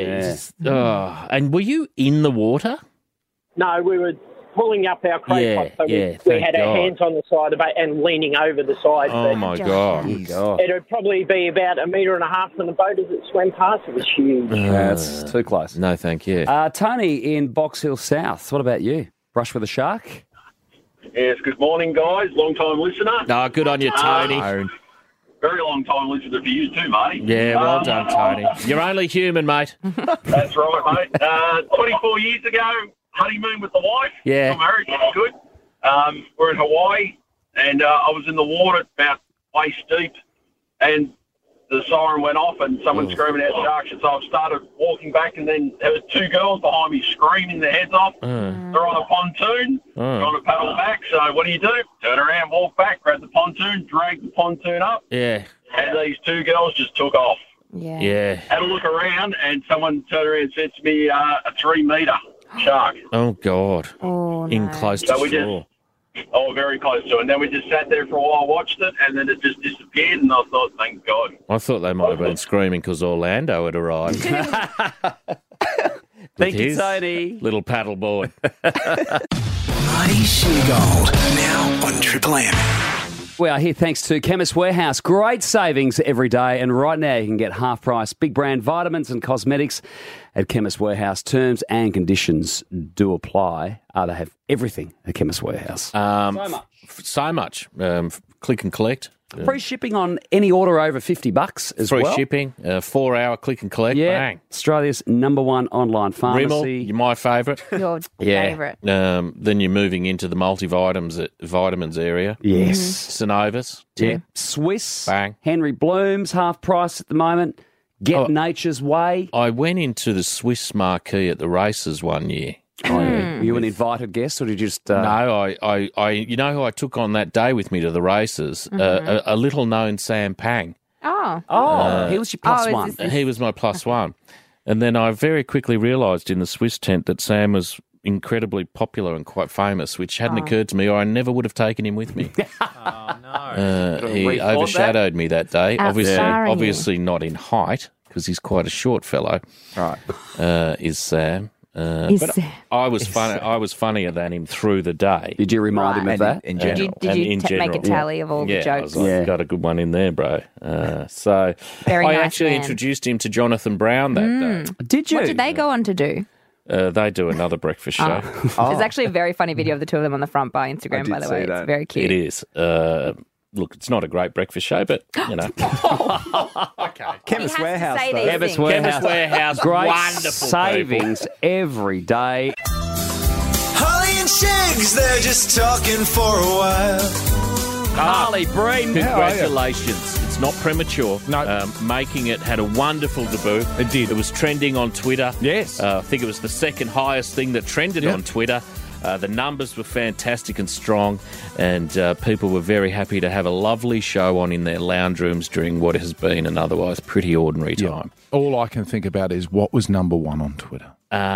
Oh, and were you in the water? No, we were pulling up our crate pot, so we thank had our God. hands on the side of the boat and leaning over the side. Oh, but my God. It would probably be about 1.5 metres from the boat as it swam past. It was huge. That's too close. No, thank you. Tony in Box Hill South. What about you? Brush with a shark? Yes, good morning, guys. Long-time listener. No, good on you, Tony. Very long-time listener for you too, mate. Yeah, well done, Tony. You're only human, mate. That's right, mate. 24 years ago, honeymoon with the wife. Yeah. Still married, that's good. We're in Hawaii, and I was in the water about waist deep, and the siren went off, and someone screaming out sharks, and so I started walking back, and then there was 2 girls behind me screaming their heads off. They're on a pontoon, trying to paddle back, so what do? Turn around, walk back, grab the pontoon, drag the pontoon up, Yeah. and these 2 girls just took off. Yeah. Had a look around, and someone turned around and said to me, a 3-metre shark. Oh, God. Oh, In close to So we just- shore. Oh, very close to it. And then we just sat there for a while, watched it, and then it just disappeared, and I thought, thank God. I thought they might have been screaming because Orlando had arrived. Thank you, his Tony. Little paddle boy. Marty Sheargold, now on Triple M. We are here thanks to Chemist Warehouse. Great savings every day, and right now you can get half price big brand vitamins and cosmetics at Chemist Warehouse. Terms and conditions do apply. They have everything at Chemist Warehouse. So much. Click and collect. Free shipping on any order over $50 as Free well. shipping. 4-hour click and collect. Yeah, Bang. Australia's #1 online pharmacy. Rimmel, you're my favourite. Your favourite. Then you're moving into the vitamins area. Yes. Synovus. Yeah. Swiss. Bang. Henry Bloom's half price at the moment. Get Nature's Way. I went into the Swiss Marquee at the races one year. Were you an invited guest, or did you just? No, I you know who I took on that day with me to the races? A little known Sam Pang. He was your plus one. He was my plus one. And then I very quickly realised in the Swiss tent that Sam was incredibly popular and quite famous, which hadn't occurred to me, or I never would have taken him with me. He overshadowed me that day. Obviously not in height, because he's quite a short fellow. Right. Is Sam. I was funnier than him through the day. Did you remind him of that? In general. Did you make a tally of all the jokes? I was like, got a good one in there, bro. So Very I nice actually man. introduced him to Jonathan Brown that day. Did you? What did they go on to do? They do another breakfast show. There's actually a very funny video of the two of them on the front bar Instagram, by the way. It's very cute. It is. Look, it's not a great breakfast show, but, you know. Okay. Chemist Warehouse, say though. these things. Chemist Warehouse, Great wonderful savings people. every day. Holly and Shigs, they're just talking for a while. Harley Breen. Congratulations. It's not premature. No. Making It had a wonderful debut. It did. It was trending on Twitter. Yes. I think it was the second highest thing that trended on Twitter. The numbers were fantastic and strong, and people were very happy to have a lovely show on in their lounge rooms during what has been an otherwise pretty ordinary time. All I can think about is what was number one on Twitter.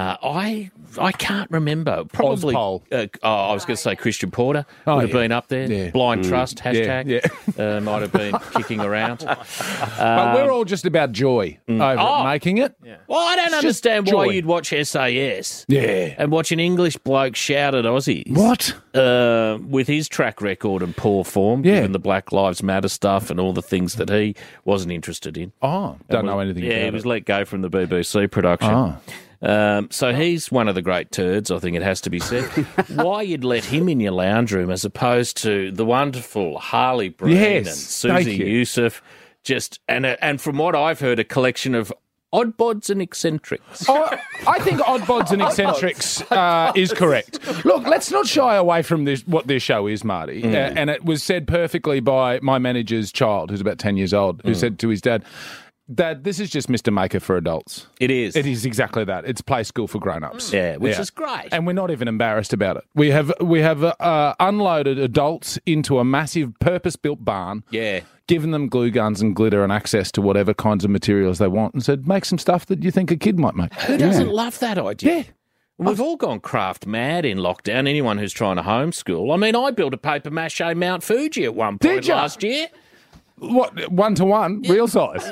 I can't remember. Probably. Ozpol. I was going to say Christian Porter would have been up there. Yeah. Blind Trust hashtag might have been kicking around. But we're all just about joy over at Making It. Yeah. Well, I don't understand why you'd watch SAS. Yeah. And watch an English bloke shout at Aussies. What? With his track record and poor form, given the Black Lives Matter stuff and all the things that he wasn't interested in. Oh, don't know anything about it. Yeah, he was let go from the BBC production. So he's one of the great turds, I think it has to be said. Why you'd let him in your lounge room as opposed to the wonderful Harley Breen and Susie Youssef, and from what I've heard, a collection of oddbods and eccentrics. I think oddbods and eccentrics is correct. Look, let's not shy away from what this show is, Marty. And it was said perfectly by my manager's child, who's about 10 years old, who said to his dad, Dad, this is just Mr. Maker for adults. It is. It is exactly that. It's play school for grown-ups. Yeah, which is great. And we're not even embarrassed about it. We have unloaded adults into a massive purpose-built barn. Yeah. Given them glue guns and glitter and access to whatever kinds of materials they want and said, make some stuff that you think a kid might make. Who doesn't love that idea? Yeah. We've all gone craft mad in lockdown, anyone who's trying to homeschool. I mean, I built a paper mache Mount Fuji at one point last year. What, 1-to-1? Real size?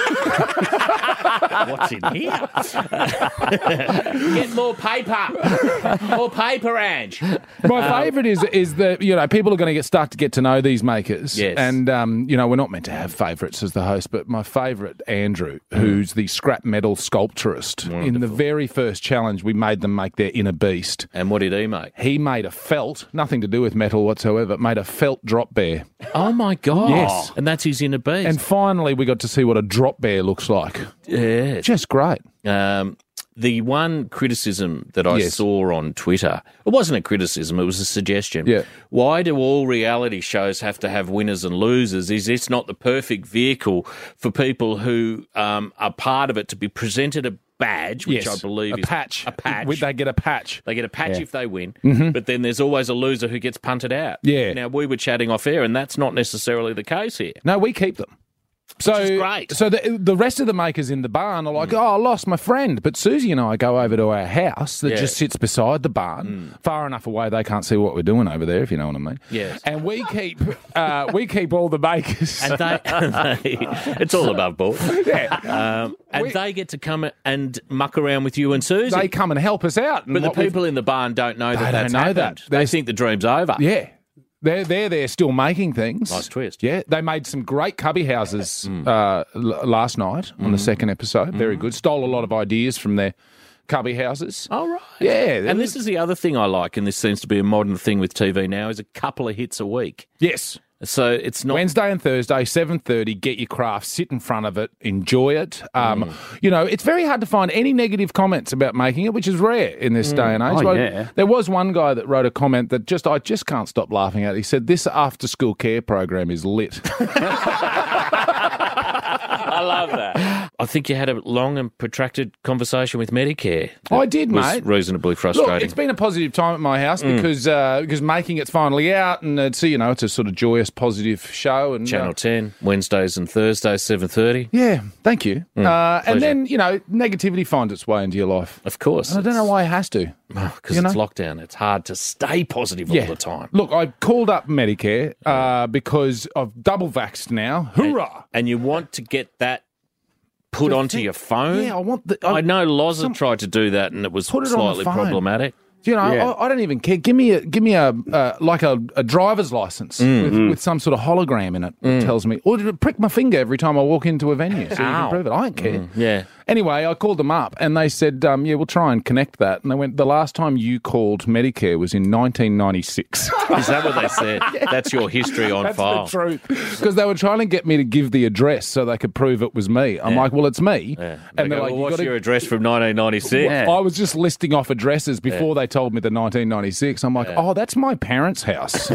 What's in here? Get more paper. More paper, Ange. My favourite is that, people are going to start to get to know these makers. Yes. And, we're not meant to have favourites as the host, but my favourite, Andrew, who's the scrap metal sculpturist. Wonderful. In the very first challenge, we made them make their inner beast. And what did he make? He made a felt, nothing to do with metal whatsoever, made a felt drop bear. Oh, my God. Yes. And that's his inner beast. And finally, we got to see what a drop bear looks like. Yeah. Just great. The one criticism that I saw on Twitter, it wasn't a criticism, it was a suggestion. Yeah. Why do all reality shows have to have winners and losers? Is this not the perfect vehicle for people who are part of it to be presented a badge, which I believe is patch. A patch. They get a patch. They get a patch if they win, Mm-hmm. but then there's always a loser who gets punted out. Yeah. Now, we were chatting off air, and that's not necessarily the case here. No, we keep them. So, Which is great. So the rest of the makers in the barn are like, I lost my friend. But Susie and I go over to our house that just sits beside the barn, far enough away they can't see what we're doing over there, if you know what I mean. Yes. And we keep all the makers. And they it's all above board. Yeah. And they get to come and muck around with you and Susie. They come and help us out. But the people in the barn don't know that that's happened. They think the dream's over. Yeah. They're still making things. Nice twist. Yeah, they made some great cubby houses last night on the second episode. Very good. Stole a lot of ideas from their cubby houses. Oh, right. Yeah. And this is the other thing I like, and this seems to be a modern thing with TV now, is a couple of hits a week. Yes. So it's not... Wednesday and Thursday, 7:30, get your craft, sit in front of it, enjoy it. It's very hard to find any negative comments about making it, which is rare in this day and age. There was one guy that wrote a comment that I just can't stop laughing at. He said, this after-school care program is lit. I love that. I think you had a long and protracted conversation with Medicare. I did, was mate. Reasonably frustrating. Look, it's been a positive time at my house because making it's finally out, and it's a sort of joyous, positive show. And Channel 10, Wednesdays and Thursdays, 7:30. Yeah, thank you. And pleasure. then negativity finds its way into your life. Of course, and I don't know why it has to. Because it's lockdown. It's hard to stay positive all the time. Look, I called up Medicare because I've double vaxxed now. Hoorah! And you want to get that put onto your phone? Yeah, I want the. I know Loz had tried to do that, and it was slightly problematic. I don't even care. Give me a driver's license with some sort of hologram in it that tells me, or prick my finger every time I walk into a venue so you can prove it. I don't care. Yeah. Anyway, I called them up and they said, we'll try and connect that. And they went, the last time you called Medicare was in 1996. Is that what they said? That's your history on file. That's the truth. Because they were trying to get me to give the address so they could prove it was me. I'm like, well, it's me. Yeah. And they're like, what's your address from 1996? I was just listing off addresses before they told me the 1996. I'm like, that's my parents' house.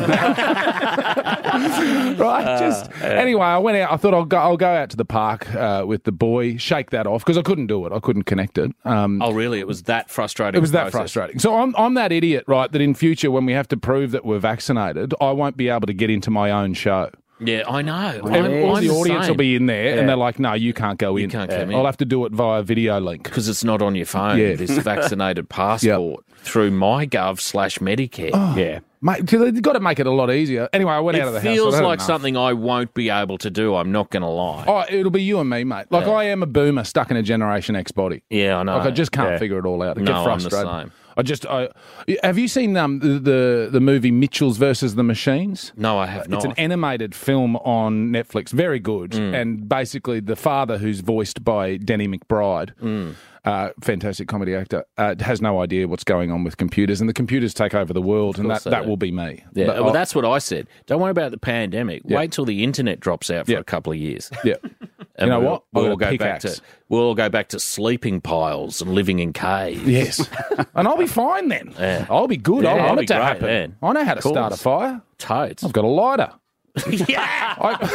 Anyway, I went out. I thought I'll go out to the park with the boy, shake that off, because I couldn't do it. I couldn't connect it. Oh, really? It was that frustrating? It was that frustrating. So I'm that idiot, right, that in future when we have to prove that we're vaccinated, I won't be able to get into my own show. Yeah, I know. All the audience will be in there, and they're like, no, you can't go in. You can't come in. I'll have to do it via video link. Because it's not on your phone, this vaccinated passport through MyGov/Medicare. Oh, yeah. Mate, they've got to make it a lot easier. Anyway, I went out of the house. It feels like something I won't be able to do, I'm not going to lie. Oh, it'll be you and me, mate. Like, I am a boomer stuck in a Generation X body. Yeah, I know. Like, I just can't figure it all out. I get frustrated. I'm the same. Have you seen the movie Mitchells versus the Machines? No, I have not. It's an animated film on Netflix, very good. And basically, the father, who's voiced by Denny McBride, fantastic comedy actor, has no idea what's going on with computers, and the computers take over the world, and that will be me. Yeah, well, that's what I said. Don't worry about the pandemic. Yeah. Wait till the internet drops out for a couple of years. Yeah. And you know what? We'll all go back to sleeping piles and living in caves. Yes. And I'll be fine then. Yeah. I'll be good. I want it to happen. Man. I know how to start a fire. Totes. I've got a lighter. Yeah.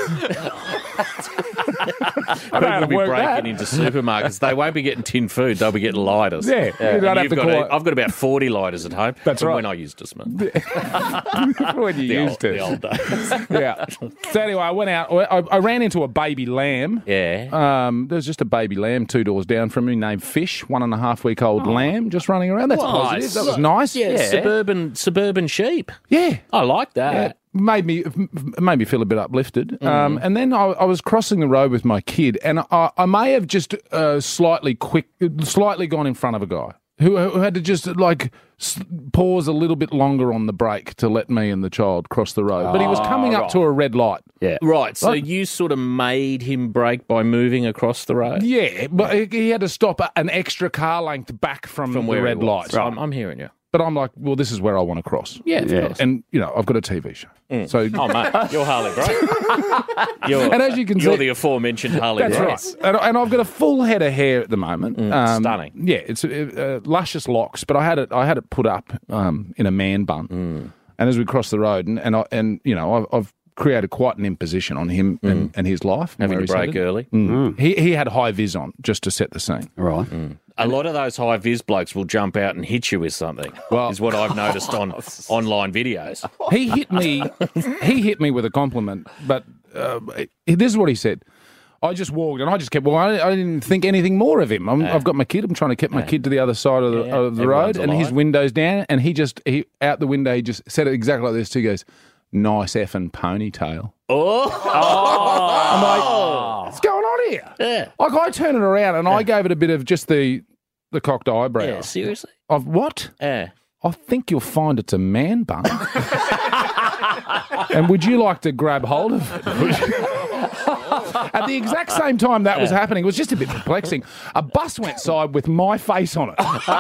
People will be breaking into supermarkets. They won't be getting tin food. They'll be getting lighters. Yeah. You don't have to I've got about 40 lighters at home. That's right. When I used to smoke. When you used to. The old days. Yeah. So anyway, I went out. I ran into a baby lamb. Yeah. There's just a baby lamb 2 doors down from me named Fish, 1.5-week-old lamb, just running around. That's positive. That was nice. Yeah. Suburban sheep. Yeah. I like that. Yeah. Made me feel a bit uplifted. And then I was crossing the road with my kid, and I may have just slightly gone in front of a guy who had to just pause a little bit longer on the brake to let me and the child cross the road. But he was coming up to a red light. Yeah. Right. So you sort of made him brake by moving across the road? Yeah, but he had to stop an extra car length back from the red light. Right. I'm hearing you. But I'm like, well, this is where I want to cross. Yeah, of course. And, I've got a TV show. So, oh, mate, you're Harley Brake. And as you can see... You're the aforementioned Harley Brake. That's right. And I've got a full head of hair at the moment. Stunning. Yeah, it's luscious locks, but I had it put up in a man bun. And as we crossed the road, I've created quite an imposition on him and his life. Having to brake early. He had high vis on just to set the scene. Right. A lot of those high vis blokes will jump out and hit you with something. Well, is what I've noticed on online videos. He hit me with a compliment, but this is what he said. I just walked and I just kept. Well, I didn't think anything more of him. I've got my kid. I'm trying to keep my kid to the other side of the road, and his window's down. And he out the window. He just said it exactly like this. He goes, "Nice effing ponytail." I'm like, what's going on here? Yeah. Like, I turn it around and I gave it a bit of just the cocked eyebrow. Yeah, seriously? Of what? Yeah. I think you'll find it's a man bun. And would you like to grab hold of it? At the exact same time that was happening, it was just a bit perplexing. A bus went side with my face on it.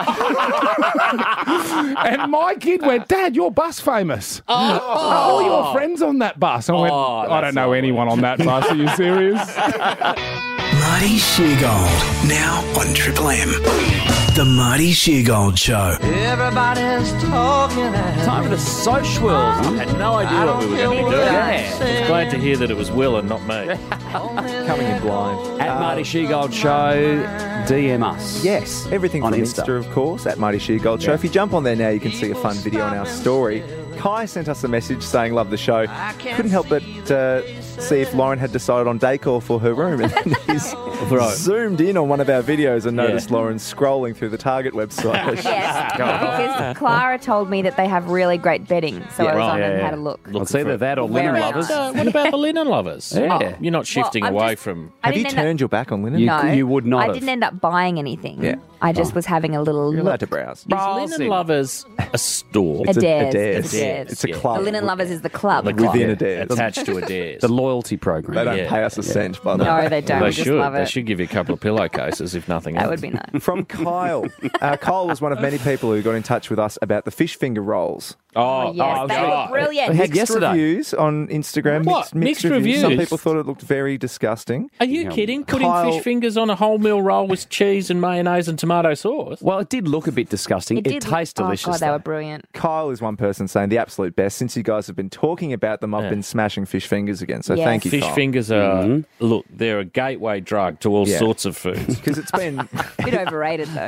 And my kid went, "Dad, you're bus famous. All your friends on that bus." I went, "I don't know anyone on that bus. Are you serious?" Marty Sheargold. Now on Triple M. The Marty Sheargold Show. Everybody's talking. Time for the social. I had no idea what we were going to be doing. Yeah. I was glad to hear that it was Will and not me. Coming in blind. At Marty Sheargold Show, DM us. Yes, everything On from Insta. Insta, of course, at Marty Sheargold Show. Yeah. If you jump on there now, you can see a fun video on our story. Kai sent us a message saying, love the show. Couldn't help but see if Lauren had decided on decor for her room. And then he's zoomed in on one of our videos and noticed Lauren scrolling through the Target website. Yes, because Clara told me that they have really great bedding, so I was on and had a look. It's either that or linen lovers. What about the linen lovers? Yeah. Oh, you're not shifting I'm away just- from... I Have you didn't end turned your back on linen? No, You would not I have. didn't end up buying anything. Yeah. I just was having a little You're look. allowed to browse. Is linen lovers a store? Adair's. Adair's. Adair's. It's a club. The Linen Lovers is the club. Within Adair's. Attached to Adair's. The loyalty program. They don't Yeah. pay us a cent, by the way. No, they don't. They We just should. love They it. should give you a couple of pillowcases, if nothing That else. would be nice. From Kyle. Kyle was one of many people who got in touch with us about the fish finger rolls. Oh, yes, they were brilliant. We had Mixed yesterday. Reviews on Instagram. What? Mixed reviews? Some people thought it looked very disgusting. Are you kidding? Putting Kyle- fish fingers on a wholemeal roll with cheese and mayonnaise and tomato sauce? Well, it did look a bit disgusting. It did tastes look- delicious. Oh, God, they though. were brilliant. Kyle is one person saying the absolute best. Since you guys have been talking about them, I've been smashing fish fingers again. So Yes. thank you, Fish Kyle. fingers are, look, they're a gateway drug to all Yeah. sorts of foods. Because it's been Bit overrated though.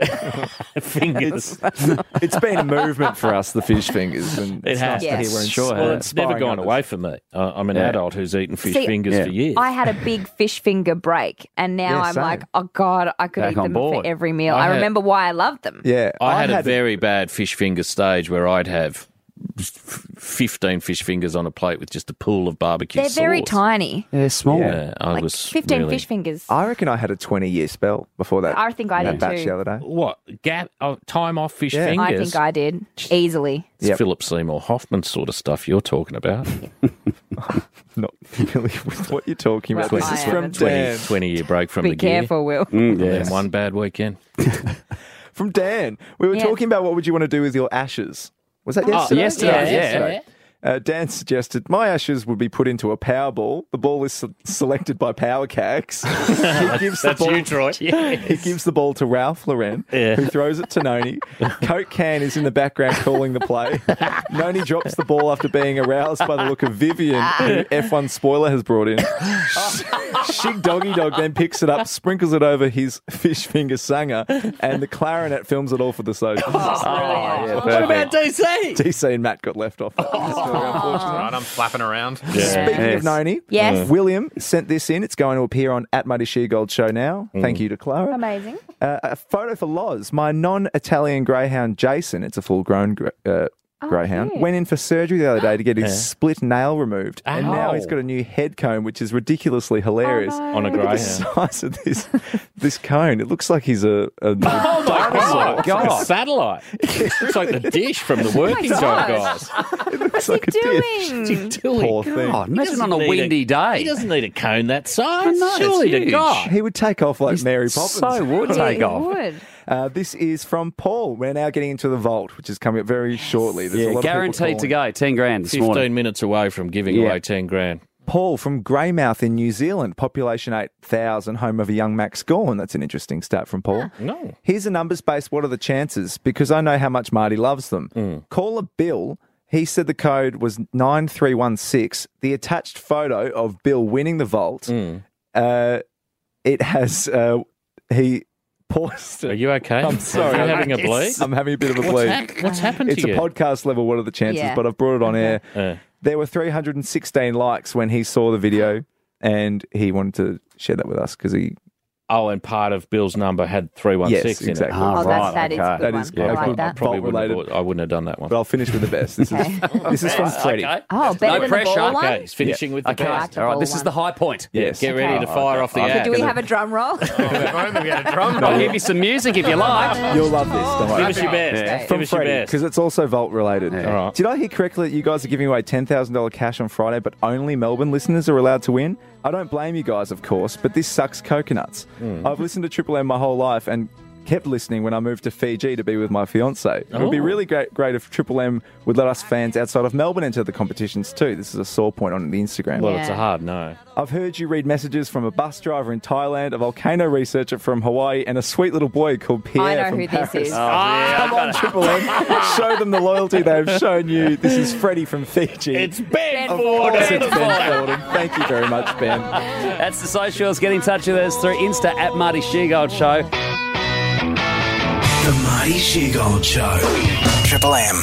Fingers. it's been a movement for us, the fish fingers, and It it's has. nice to hear Yes. we're Sure, we're it's never inspiring gone others. away from me. I'm an Yeah. adult who's eaten fish See, fingers for years. I had a big fish finger break, and now Yeah, I'm same. like, oh God, I could Back eat on them board. for every meal. I I had- remember why I loved them. Yeah, I had a very bad fish finger stage where I'd have 15 fish fingers on a plate with just a pool of barbecue They're sauce. very tiny. They're small. Yeah, I Like was 15 really... fish fingers. I reckon I had a 20-year spell before that. I think I that did batch too. the other day. What? Time off fish Yeah. fingers? I think I did. Easily. It's Yep. Philip Seymour Hoffman sort of stuff you're talking about. Not really with what you're talking about. Well, This I is from haven't. Dan. 20-year break from Be the gear. careful, Will. And one bad weekend. From Dan. We were Yeah. talking about what would you want to do with your ashes. Was that yesterday? yesterday, Dan suggested my ashes would be put into a power ball. The ball is selected by Power Cags. He gives That's the ball, you, Troy. He gives the ball to Ralph Lauren, who throws it to Noni. Coke can is in the background calling the play. Noni drops the ball after being aroused by the look of Vivian, who F1 spoiler has brought in. Shig Doggy Dog then picks it up, sprinkles it over his fish finger sanger, and the clarinet films it all for the social. What about DC? DC and Matt got left off. Right, I'm flapping around. Speaking of Noni, Yes. William sent this in. It's going to appear on at Marty Sheargold Show now. Thank you to Clara. Amazing. A photo for Loz. My non-Italian greyhound Jason, it's a full-grown greyhound, cute. went in for surgery the other day to get his split nail removed, and now Ow. he's got a new head cone, which is ridiculously hilarious. no. On a Look at the greyhound. size of this cone. It looks like he's a Oh my dinosaur. God. Like a satellite. Looks like the dish from the working dog guys. It looks What's like he a dish. What's doing? he doing? Poor thing. God, imagine doesn't on a need windy day. He doesn't need a cone that size. know, Surely it's to huge. God. He would take off like Mary Poppins. So would Yeah, take he off. would. This is from Paul. We're now getting into the vault, which is coming up very shortly. There's a lot of people Guaranteed to calling. go. 10 grand this 15 morning. minutes away from giving Yeah. away 10 grand. Paul from Greymouth in New Zealand, population 8,000, home of a young Max Gorn. That's an interesting stat from Paul. No. Here's a numbers base. What are the chances? Because I know how much Marty loves them. Caller Bill, he said the code was 9316. The attached photo of Bill winning the vault, it has, he paused it. Are you okay? I'm sorry. Are you having a bleed? I'm having a bit of a bleed. What's happened It's to a you? podcast level. What are the chances? Yeah. But I've brought it on air. There were 316 likes when he saw the video, and he wanted to share that with us because he. Oh, and part of Bill's number had 316 Yes, in exactly. it. Oh, that is a good That one. is I a like good that. Probably Vault-related. I wouldn't have done that one. But I'll finish with the best. This is from Freddie. Okay. Oh, better No than pressure. the ball one? Okay, he's finishing with the Okay, best. all right. This is the high point. Yes. Get ready to fire off the act. Do we have a drum roll? If only we had a drum I'll roll. give you some music if you like. You'll love this. Don't worry. Give us your best. Yeah. Give From us your Freddie, best. because it's also Vault related. All right. Did I hear correctly that you guys are giving away $10,000 cash on Friday, but only Melbourne listeners are allowed to win? I don't blame you guys, of course, but this sucks coconuts. I've listened to Triple M my whole life, and kept listening when I moved to Fiji to be with my fiance. It would be really great if Triple M would let us fans outside of Melbourne enter the competitions too. This is a sore point on the Instagram. Well, it's a hard no. I've heard you read messages from a bus driver in Thailand, a volcano researcher from Hawaii, and a sweet little boy called Pierre I know from who Paris. this is. Come on, Triple M. Show them the loyalty they've shown you. This is Freddie from Fiji. It's Ben Of Ford. course it's Ben Forden. Thank you very much, Ben. That's the socials. Get in touch with us through Insta at Marty Sheargold Show. The Marty Sheargold Show. Triple M.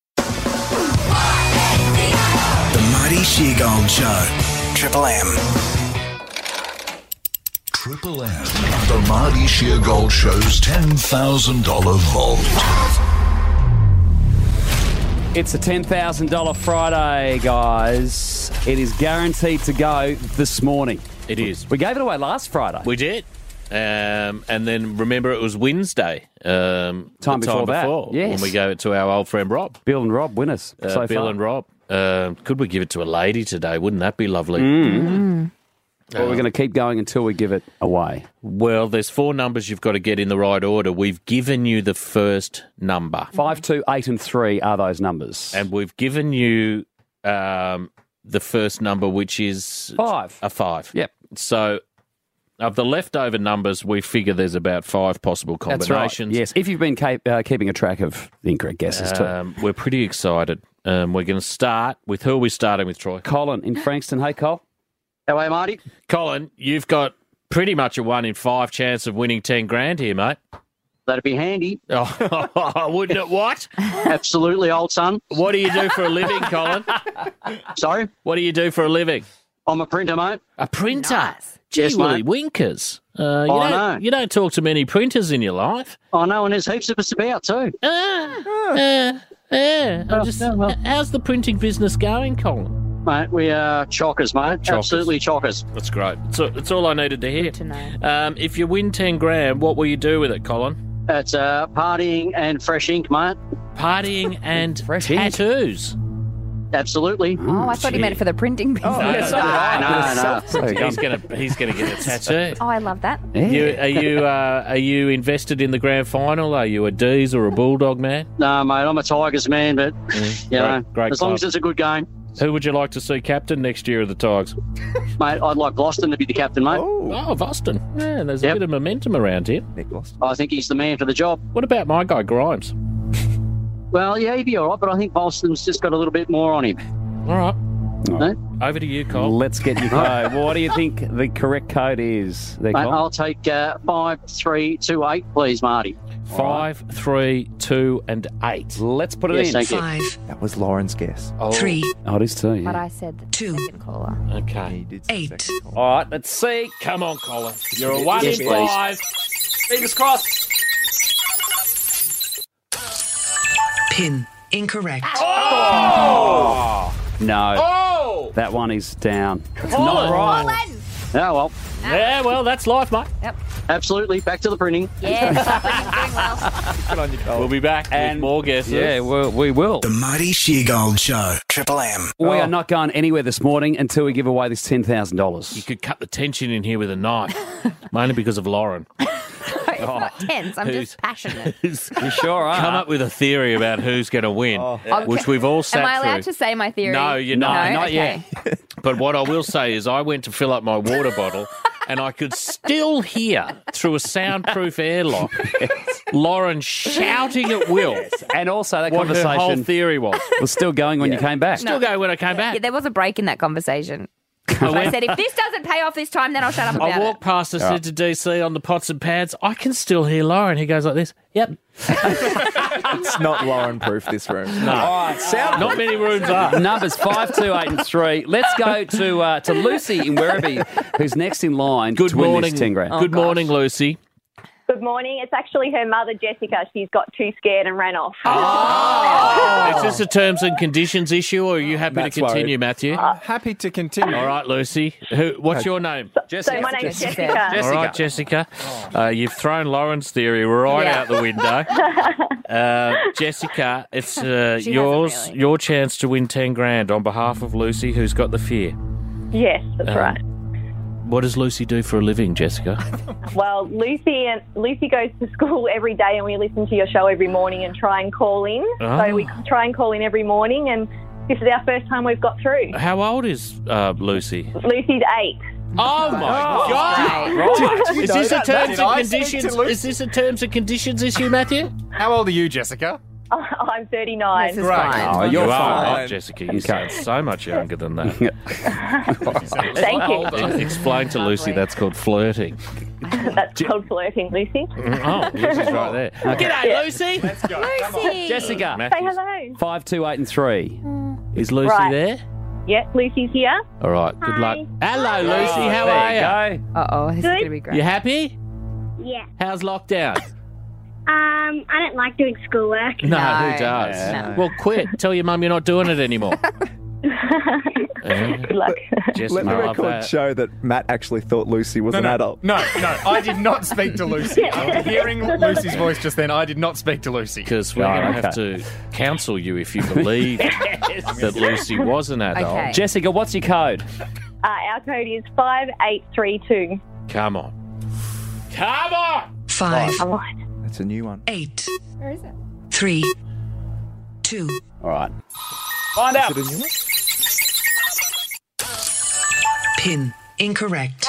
The Marty Sheargold Show. Triple M. Triple M. The Marty Sheargold Show's $10,000 vault. It's a $10,000 Friday, guys. It is guaranteed to go this morning. It is. We gave it away last Friday. We did. And then remember it was Wednesday. Time before that. Yes. When we gave it to our old friend Rob. Bill and Rob winners so Bill far. and Rob. Could we give it to a lady today? Wouldn't that be lovely? Well, we're going to keep going until we give it away. Well, there's 4 numbers you've got to get in the right order. We've given you the first number. 5, 2, 8 and 3 are those numbers. And we've given you the first number, which is 5. A 5. Yep. So of the leftover numbers, we figure there's about 5 possible That's combinations. right. Yes, if you've been keeping a track of the incorrect guesses too. We're pretty excited. We're going to start with who are we starting with, Troy? Colin in Frankston. Hey, Col. How are you, Marty? Colin, you've got pretty much a 1 in 5 chance of winning 10 grand here, mate. That'd be handy. Oh, wouldn't it? What? Absolutely, old son. What do you do for a living, Colin? Sorry? What do you do for a living? I'm a printer, mate. A printer? Nice. Gee, Yes, Willy mate. Winkers. I know. You don't talk to many printers in your life. I know, and there's heaps of us about too. How's the printing business going, Colin? Mate, we are chockers, mate. Chockers. Absolutely chockers. That's great. It's all I needed to hear. Good to know. If you win 10 grand, what will you do with it, Colin? It's partying and fresh ink, mate. Partying and Fresh ink? tattoos. Absolutely. Oh, I thought he meant for the printing business. No. He's gonna get a tattoo. Oh, I love that. Are you invested in the grand final? Are you a D's or a Bulldog man? No, mate, I'm a Tigers man, but, you know, great as long club. as it's a good game. Who would you like to see captain next year of the Tigers? Mate, I'd like Boston to be the captain, mate. Oh, Boston. Yeah, there's a bit of momentum around here. Nick Boston. I think he's the man for the job. What about my guy, Grimes? Well, yeah, he'd be all right, but I think Boston's just got a little bit more on him. All right. No? Over to you, Cole. Let's get your code. Well, what do you think the correct code is there, Mate, Col? I'll take 5, 3, 2, 8, please, Marty. 5, 3, 2, and 8. Let's put it Yes, in. thank you. 5, That was Lauren's guess. 3, Oh, it is too. But Yeah. I said the 2, second caller. Okay. 8. All right, let's see. Come on, Colin. You're a 1 Yes, in please. 5. Fingers crossed. Pin. Incorrect. No. Oh! That one is down. It's Colin. not right. Yeah, well, Yeah, well, that's life, mate. Yep. absolutely. Back to the printing. Yeah. Doing well. Good on you, Cole. We'll be back And- with more guesses. Yeah, we will. The Marty Sheargold Show. Triple M. We are not going anywhere this morning until we give away this You $10,000. could cut the tension in here with a knife, mainly because of Lauren. It's not tense. I'm just passionate. You sure are. Come up with a theory about who's going to win, which we've all sat Am I allowed through. to say my theory? No, you're not. No? Not Okay. yet. But what I will say is I went to fill up my water bottle and I could still hear through a soundproof airlock Lauren shouting at Will And also, that what her whole conversation theory was. was still going when you came back. Still going when I came back. Yeah, there was a break in that conversation. I said, if this doesn't pay off this time, then I'll shut up about I walked it. past the Centre DC on the pots and pans. I can still hear Lauren. He goes like this. Yep. It's not Lauren proof, this room. No. Not many rooms are. Numbers 5, 2, 8 and 3. Let's go to Lucy in Werribee, who's next in line Good to win morning. this 10 grand. Good morning, Lucy. Good morning. It's actually her mother, Jessica. She's got too scared and ran off. Is this a terms and conditions issue, or are you happy Matt's to continue, worried. Matthew? Happy to continue. All right, Lucy. What's your name? So my name's Jessica. All right, Jessica. You've thrown Lauren's theory right out the window. Jessica, it's your chance to win 10 grand on behalf of Lucy, who's got the fear. Yes, that's right. What does Lucy do for a living, Jessica? Well, Lucy goes to school every day, and we listen to your show every morning and try and call in. Oh. So we try and call in every morning, and this is our first time we've got through. How old is Lucy? Lucy's 8. Oh my God! Right. Is this a terms Did I and speak to conditions? Lucy? Is this a terms and conditions issue, Matthew? How old are you, Jessica? I'm 39. This is fine. Oh, you're you are fine. not, Jessica. You sound so much younger than that. Thank you. Explain to Lucy that's called flirting. That's called flirting, Lucy. Oh, Lucy's right there. G'day, Lucy. Let's go. Lucy. Jessica. Say hello. 5, 2, 8 and 3. Is Lucy Right. there? Yeah, Lucy's here. All right. Good luck. Hi. Hello, Lucy. How There are you you? go. Uh-oh, this is Good. going to be great. You happy? Yeah. How's lockdown? I don't like doing schoolwork. No, No. who does? No. Well, quit. Tell your mum you're not doing it anymore. Good luck. Jessica, Let the I love record that. show that Matt actually thought Lucy was an adult. No, I did not speak to Lucy. After hearing Lucy's voice just then, I did not speak to Lucy. Because we're going to have to counsel you if you believe that Lucy was an adult. Okay. Jessica, what's your code? Our code is 5832. Come on. Come on! 5, Come on. That's a new one. 8, Where is it? 3, 2. All right. Find out. Is it a new one? Pin incorrect.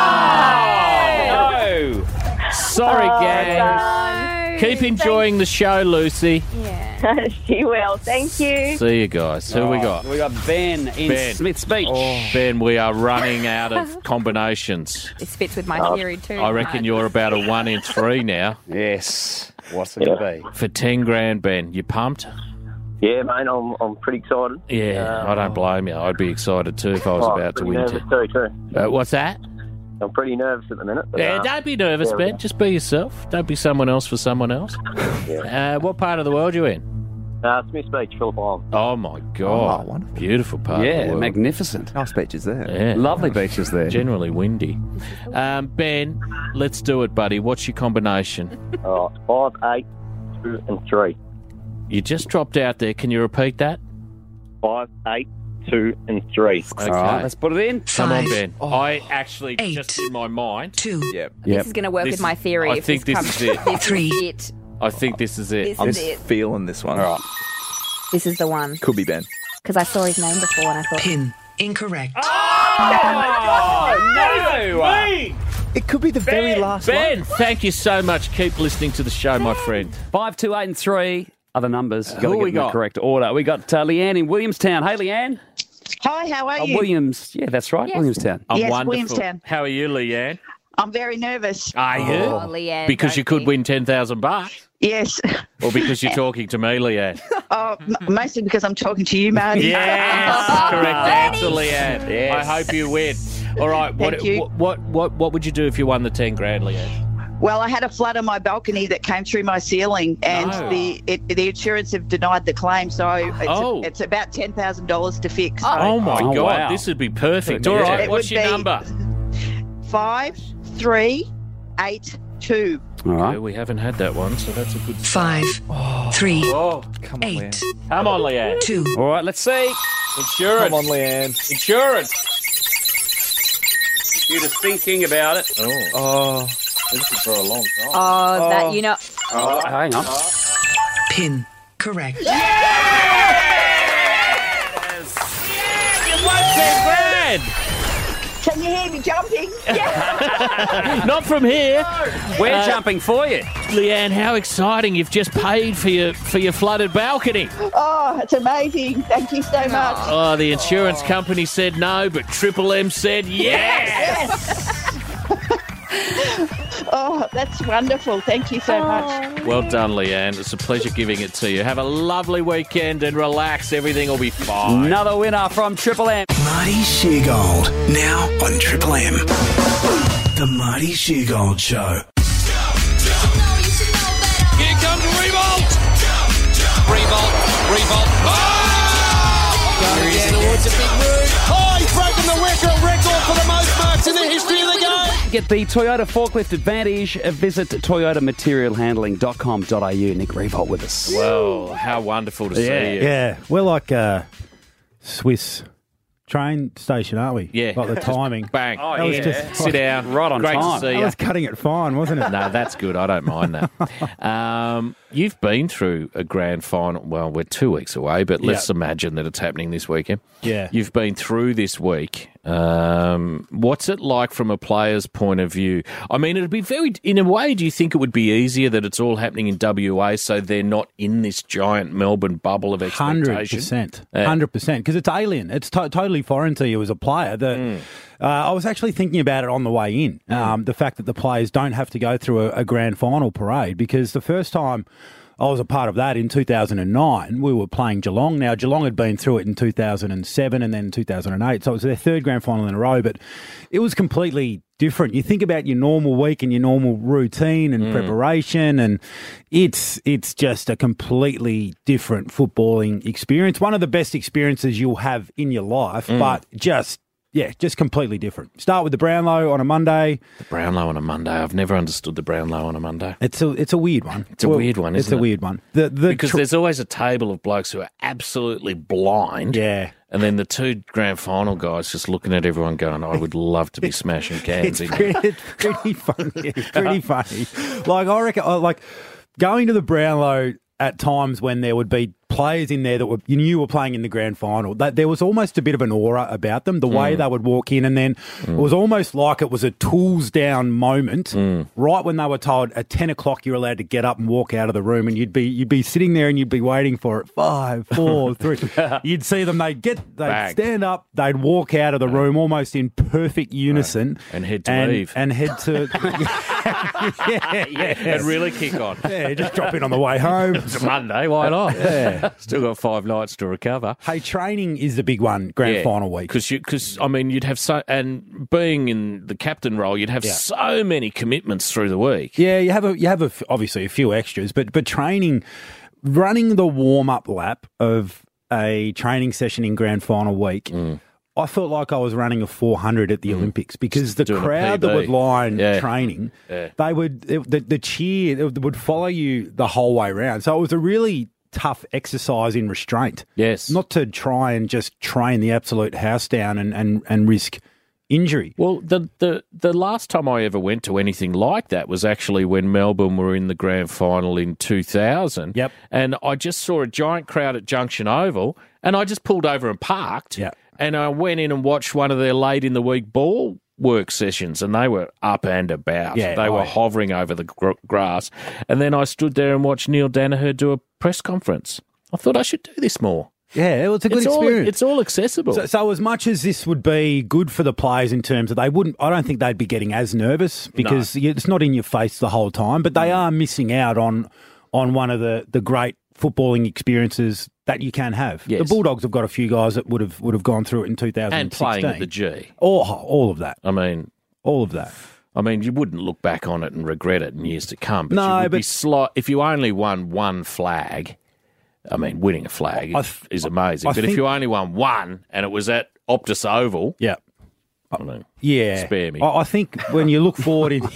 No. Sorry, gang. Keep enjoying the show, Lucy. She will. Thank you. See you guys. Who we got? We got Ben in Ben. Smith's Beach. Ben, we are running out of combinations. This fits with my theory too. I reckon you're about a 1 in 3 now. Yes. What's it going to be? For 10 grand, Ben. You pumped? Yeah, mate, I'm pretty excited. Yeah, I don't blame you. I'd be excited too if I was about to win. Nervous too. What's that? I'm pretty nervous at the minute. But, Yeah, don't be nervous, yeah, Ben. Just be yourself. Don't be someone else for someone else. What part of the world you in? Smith Beach, Phillip Island. Oh, my God. Oh, wonderful. Beautiful part of the Yeah, world. magnificent. Nice beaches there. Yeah. Lovely beaches there. Generally windy. Ben, let's do it, buddy. What's your combination? 5, 8, 2 and 3. You just dropped out there. Can you repeat that? 5, 8, 2 and 3. Okay. All right, let's put it in. Come on, Ben. Oh. I actually, just in my mind... 2. Yep. This is going to work with my theory. I if think this comes- is it. This 3. is it. I think this is it. This I'm is it. feeling this one. All right. This is the one. Could be Ben. Because I saw his name before and I thought... Pin incorrect. It could be the very last Ben, one. thank you so much. Keep listening to the show, my friend. 5, 2, 8 and 3 are the numbers. Got to Who get we them in the got? correct order. We got Leanne in Williamstown. Hey, Leanne. Hi, how are you? Williams. Yeah, that's right. Yes. Williamstown. I'm Yes, wonderful. Williamstown. How are you, Leanne? I'm very nervous. Are you? Oh, Leanne. Because you don't could be. win $10,000. Yes. Or because you're talking to me, Leanne? Mostly because I'm talking to you, Marty. Yes, correct answer, Leanne. Yes. I hope you win. All right, Thank you. what would you do if you won the 10 grand, Leanne? Well, I had a flood on my balcony that came through my ceiling, and No. the insurance have denied the claim, so it's about $10,000 to fix. So Oh my Oh, God, wow. this would be perfect. Yeah. All right, It what's would your be- number? 5, 3, 8, 2. All Okay, right. we haven't had that one, so that's a good 5, 3, Oh, Come on, 8, Leanne. come on, Leanne. 2. All right, let's see. Insurance. Come on, Leanne. Insurance. You're just thinking about it. Oh, this is for a long time. Oh, that, you know... Oh, hang on. Pin correct. You won 10 grand. Can you hear me jumping? Not from here. We're jumping for you. Leanne, how exciting. You've just paid for your flooded balcony. Oh, it's amazing. Thank you so much. Oh, the insurance company said no, but Triple M said yes. Oh, that's wonderful. Thank you so much. Well done, Leanne. It's a pleasure giving it to you. Have a lovely weekend and relax. Everything will be fine. Another winner from Triple M. Marty Sheargold, now on Triple M. The Marty Sheargold Show. Here comes Revolt. Revolt. Going down towards a big move. Oh, he's broken the record for the most marks in the history of the game. Get the Toyota Forklift Advantage. Visit toyotamaterialhandling.com.au. Nick Revolt with us. Well, how wonderful to see you. Yeah, we're like Swiss train station, aren't we? Yeah. Like the timing. Bang. That was just Sit down. Right on Great time. to see That you. was cutting it fine, wasn't it? No, that's good. I don't mind that. You've been through a grand final. Well, we're 2 weeks away, but let's imagine that it's happening this weekend. Yeah. You've been through this week. What's it like from a player's point of view? I mean, it'd be in a way, do you think it would be easier that it's all happening in WA so they're not in this giant Melbourne bubble of expectation? 100%. 100%. Because it's alien. It's totally foreign to you as a player. I was actually thinking about it on the way in, the fact that the players don't have to go through a grand final parade, because the first time I was a part of that in 2009, we were playing Geelong. Now, Geelong had been through it in 2007 and then 2008, so it was their third grand final in a row, but it was completely different. You think about your normal week and your normal routine and preparation, and it's just a completely different footballing experience. One of the best experiences you'll have in your life, but just completely different. Start with the Brownlow on a Monday. The Brownlow on a Monday. I've never understood the Brownlow on a Monday. It's a weird one. It's a weird one, isn't it? It's a weird one. Because there's always a table of blokes who are absolutely blind. Yeah. And then the two grand final guys just looking at everyone going, I would love to be smashing cans in It's pretty funny. It's pretty funny. Like, I reckon, going to the Brownlow at times when there would be players in there that you knew were playing in the grand final, that there was almost a bit of an aura about them, the way they would walk in, and then it was almost like it was a tools down moment, right when they were told at 10 o'clock you're allowed to get up and walk out of the room, and you'd be sitting there and you'd be waiting for it. 5, 4, 3. You'd see them, they'd stand up, they'd walk out of the room almost in perfect unison. And head to leave. And head to... And really kick on. Yeah, just drop in on the way home. It's a Monday, why not? Yeah. Still got 5 nights to recover. Hey, training is the big one, grand final week. Because I mean, you'd have and being in the captain role, you'd have so many commitments through the week. Yeah, you have obviously a few extras, but training, running the warm-up lap of a training session in grand final week, I felt like I was running a 400 at the Olympics, because the crowd that would line training, they would the cheer would follow you the whole way around. So it was a really tough exercise in restraint. Yes. Not to try and just train the absolute house down and risk injury. Well, the last time I ever went to anything like that was actually when Melbourne were in the grand final in 2000. Yep. And I just saw a giant crowd at Junction Oval, and I just pulled over and parked. Yeah. And I went in and watched one of their late in the week ball work sessions, and they were up and about. Yeah, they were hovering over the grass. And then I stood there and watched Neil Danaher do a press conference. I thought I should do this more. Yeah, it's a good experience. It's all accessible. So as much as this would be good for the players in terms of I don't think they'd be getting as nervous, because it's not in your face the whole time, but they are missing out on one of the great footballing experiences that you can have. Yes. The Bulldogs have got a few guys that would have gone through it in 2016. And playing at the G. All of that. I mean... all of that. I mean, you wouldn't look back on it and regret it in years to come. But you would be if you only won one flag, I mean, winning a flag is amazing. But if you only won one and it was at Optus Oval... Yeah. I mean, spare me. I think when you look forward in...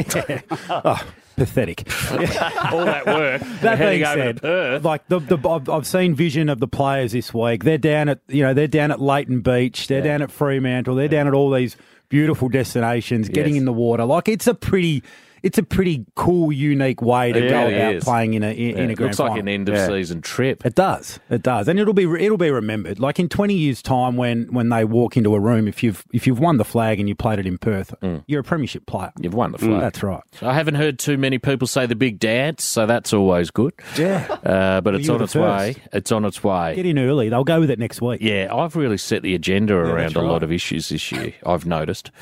pathetic. All that work. That heading being over said, to Perth. like I've seen vision of the players this week. They're down at Leighton Beach. They're down at Fremantle. They're down at all these beautiful destinations, getting in the water. Like it's a pretty cool, unique way to go about playing in a grand Looks like final. an end of season trip. It does, and it'll be remembered. Like in 20 years' time, when they walk into a room, if you've won the flag and you played it in Perth, you're a premiership player. You've won the flag. That's right. I haven't heard too many people say the big dance, so that's always good. Yeah, but it's on its way. It's on its way. Get in early. They'll go with it next week. Yeah, I've really set the agenda around a lot of issues this year. I've noticed.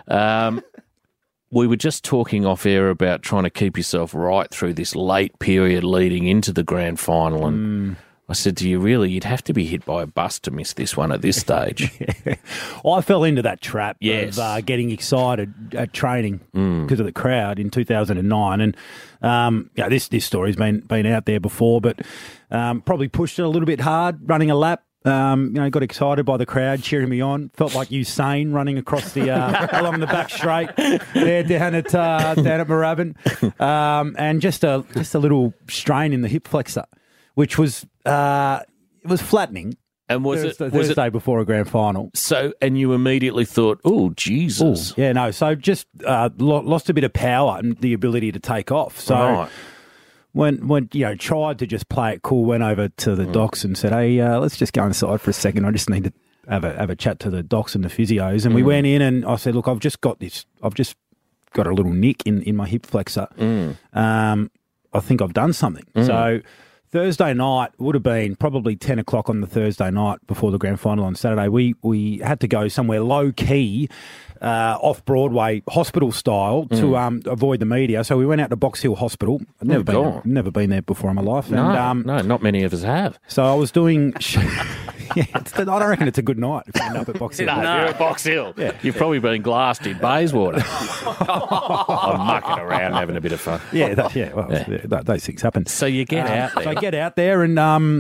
We were just talking off air about trying to keep yourself right through this late period leading into the grand final. And I said to you, really, you'd have to be hit by a bus to miss this one at this stage. I fell into that trap of getting excited at training because of the crowd in 2009. And this story's been out there before, but probably pushed it a little bit hard, running a lap. Got excited by the crowd cheering me on. Felt like Usain running across the along the back straight there down at Moorabbin, and just a little strain in the hip flexor, which was it was flattening. And was it Thursday before a grand final? So, and you immediately thought, "Oh, Jesus!" Yeah, no. So just lost a bit of power and the ability to take off. So Right. when tried to just play it cool, went over to the docs and said, "Hey, let's just go inside for a second. I just need to have a chat to the docs and the physios." And we went in, and I said, "Look, I've just got a little nick in my hip flexor. I think I've done something." So Thursday night would have been probably 10 o'clock on the Thursday night before the grand final on Saturday. We had to go somewhere low key, off Broadway, hospital style, to avoid the media. So we went out to Box Hill Hospital. I've never been there before in my life. No, And, no, not many of us have. So I was doing. I don't reckon it's a good night if you end up at Box Hill. No, you're at Box Hill. Yeah. You've probably been glassed in Bayswater. I'm mucking around, having a bit of fun. Those things happen. So you get out there. So I get out there, and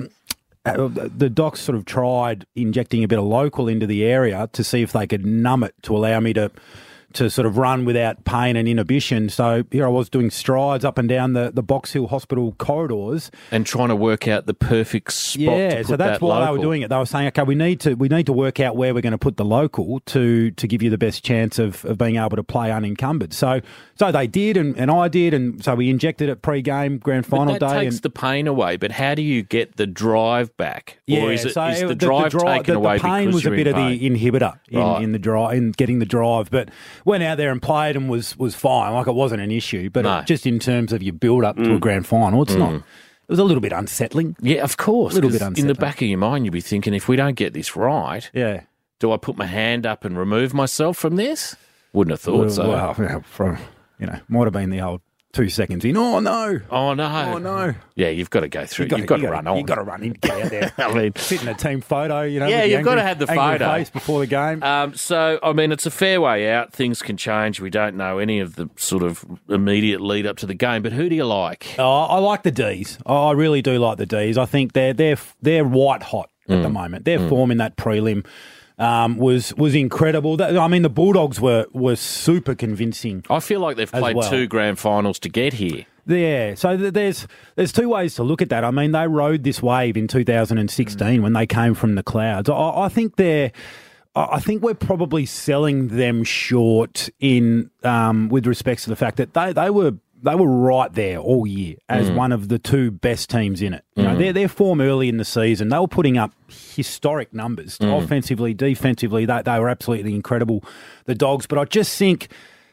the docs sort of tried injecting a bit of local into the area to see if they could numb it to allow me to sort of run without pain and inhibition. So here I was doing strides up and down the Box Hill Hospital corridors. And trying to work out the perfect spot to put so that's that why local. they were doing it. They were saying, okay, we need to work out where we're going to put the local to give you the best chance of being able to play unencumbered. So they did, and I did, and so we injected it pre-game, grand final But that day. takes the pain away, but how do you get the drive back? Yeah, or is the the drive taken away the pain because was a you're bit in of pain? the inhibitor Right. in the drive, in getting the drive. But went out there and played and was fine. Like, it wasn't an issue. But No. just in terms of your build up to a grand final, it's not. It was a little bit unsettling. Yeah, of course. A little bit 'cause unsettling. in the back of your mind, you'd be thinking, if we don't get this right, do I put my hand up and remove myself from this? Wouldn't have thought so. Well, might have been the old 2 seconds in. Oh no! Oh no! Oh no! Yeah, you've got to go through. You've got to run on. You've got to run in, get out there. I mean, sit in a team photo. Yeah, with the you've got to angry- have the angry photo face before the game. So, I mean, it's a fair way out. Things can change. We don't know any of the sort of immediate lead up to the game. But who do you like? I like the D's. I really do like the D's. I think they're white hot at the moment. Their form in that prelim was incredible. I mean, the Bulldogs were super convincing. I feel like they've played two grand finals to get here. Yeah, so there's two ways to look at that. I mean, they rode this wave in 2016 when they came from the clouds. I think we're probably selling them short in with respects to the fact that they were right there all year as one of the two best teams in it. You know, their form early in the season, they were putting up historic numbers offensively, defensively. They were absolutely incredible, the Dogs. But I just think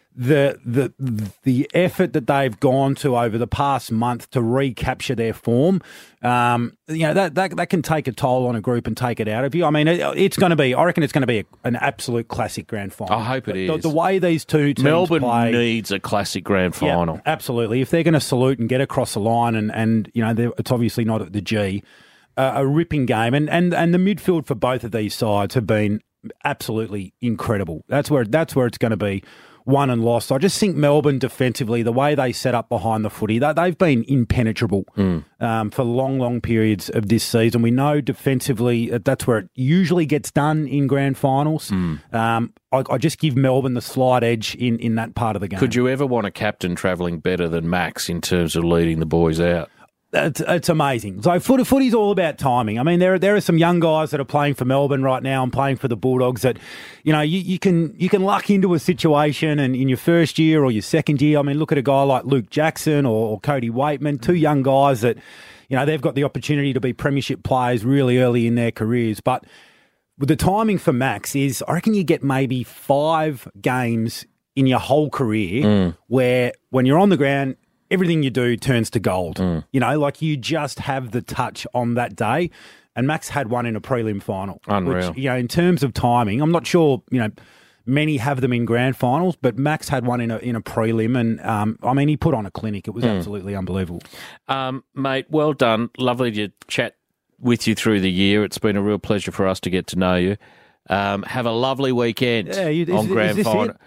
the effort that they've gone to over the past month to recapture their form, that can take a toll on a group and take it out of you. I mean, it's going to be. I reckon it's going to be an absolute classic grand final. I hope it is. The way these two teams Melbourne play needs a classic grand final. Yeah, absolutely. If they're going to salute and get across the line, and it's obviously not at the G, a ripping game, and the midfield for both of these sides have been absolutely incredible. That's where it's going to be. Won and lost. I just think Melbourne defensively, the way they set up behind the footy, they've been impenetrable for long periods of this season. We know defensively that's where it usually gets done in grand finals. I just give Melbourne the slight edge in that part of the game. Could you ever want a captain travelling better than Max in terms of leading the boys out? It's amazing. So footy's all about timing. I mean, there are some young guys that are playing for Melbourne right now and playing for the Bulldogs that, you can luck into a situation, and in your first year or your second year, I mean, look at a guy like Luke Jackson or Cody Waitman, two young guys that, they've got the opportunity to be premiership players really early in their careers. But with the timing for Max is, I reckon you get maybe 5 games in your whole career where when you're on the ground, everything you do turns to gold. Like you just have the touch on that day. And Max had one in a prelim final. Unreal. Which, in terms of timing, I'm not sure, many have them in grand finals, but Max had one in a prelim. And, he put on a clinic. It was absolutely unbelievable. Mate, well done. Lovely to chat with you through the year. It's been a real pleasure for us to get to know you. Have a lovely weekend on grand final.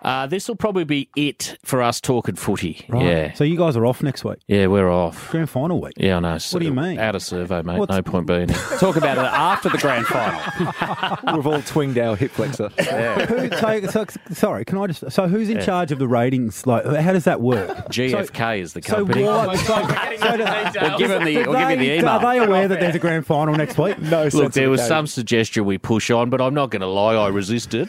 This will probably be it for us talking footy. Right. Yeah. So you guys are off next week. Yeah, we're off. Grand final week. Yeah, I know. What do you mean? Out of survey, mate. No point being here. Talk about it after the grand final. We've all twinged our hip flexor. Sorry, can I just... So who's in charge of the ratings? Like, how does that work? GFK is the company. We'll give him the email. Are they aware that there's a grand final next week? No. Look, there was some suggestion we push on, but I'm not going to lie, I resisted.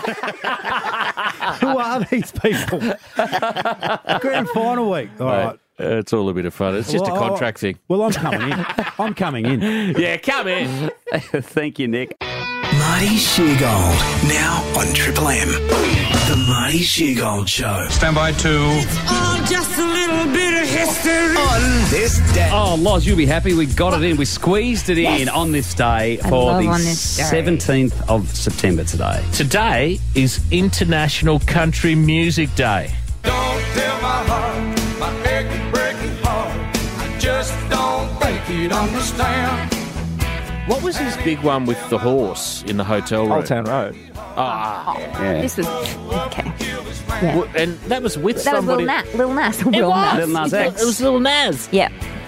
Who are these people? Grand final week. All right. It's all a bit of fun. It's just a contract thing. Well, I'm coming in. I'm coming in. Yeah, come in. Thank you, Nick. Marty Sheargold, now on Triple M. The Marty Sheargold Show. Stand by two. Oh, just a little bit of history. On this day. Oh, Loz, you'll be happy. We got it in. We squeezed it in on this day for the 17th of September today. Today is International Country Music Day. Don't tell my heart, my aching, breaking heart. I just don't think you'd understand. What was his big one with the horse in the hotel room? Old Town Road. Yeah. This was okay. Yeah. Well, and that was with That was somebody. Lil Nas. It was. Lil Nas X. It was Lil Nas. Yeah.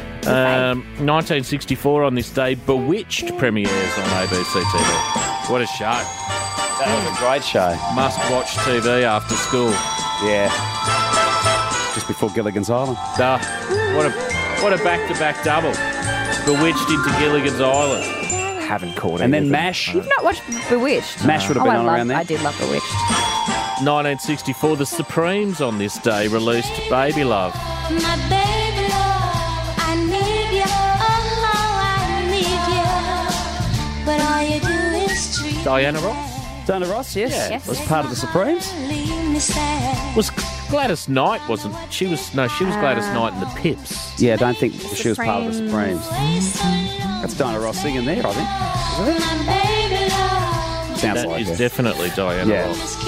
1964 on this day, Bewitched premieres on ABC TV. What a show. That was a great show. Must watch TV after school. Yeah. Just before Gilligan's Island. What a back-to-back double. Bewitched into Gilligan's Island. Haven't caught it. And then MASH. You've not watched Bewitched? MASH would have been on around there. I did love Bewitched. 1964, The Supremes on this day released Baby Love. My baby love, I need you. Oh, I need you. But all you do is treat Diana Ross. Diana Ross, yes. Yes. Was part of the Supremes. me sad. Was Gladys Knight, wasn't she? Was Gladys Knight in the Pips. Yeah, I don't think she was part of the Supremes. That's Diana Ross singing there, I think. Sounds That like is it. definitely Diana Ross.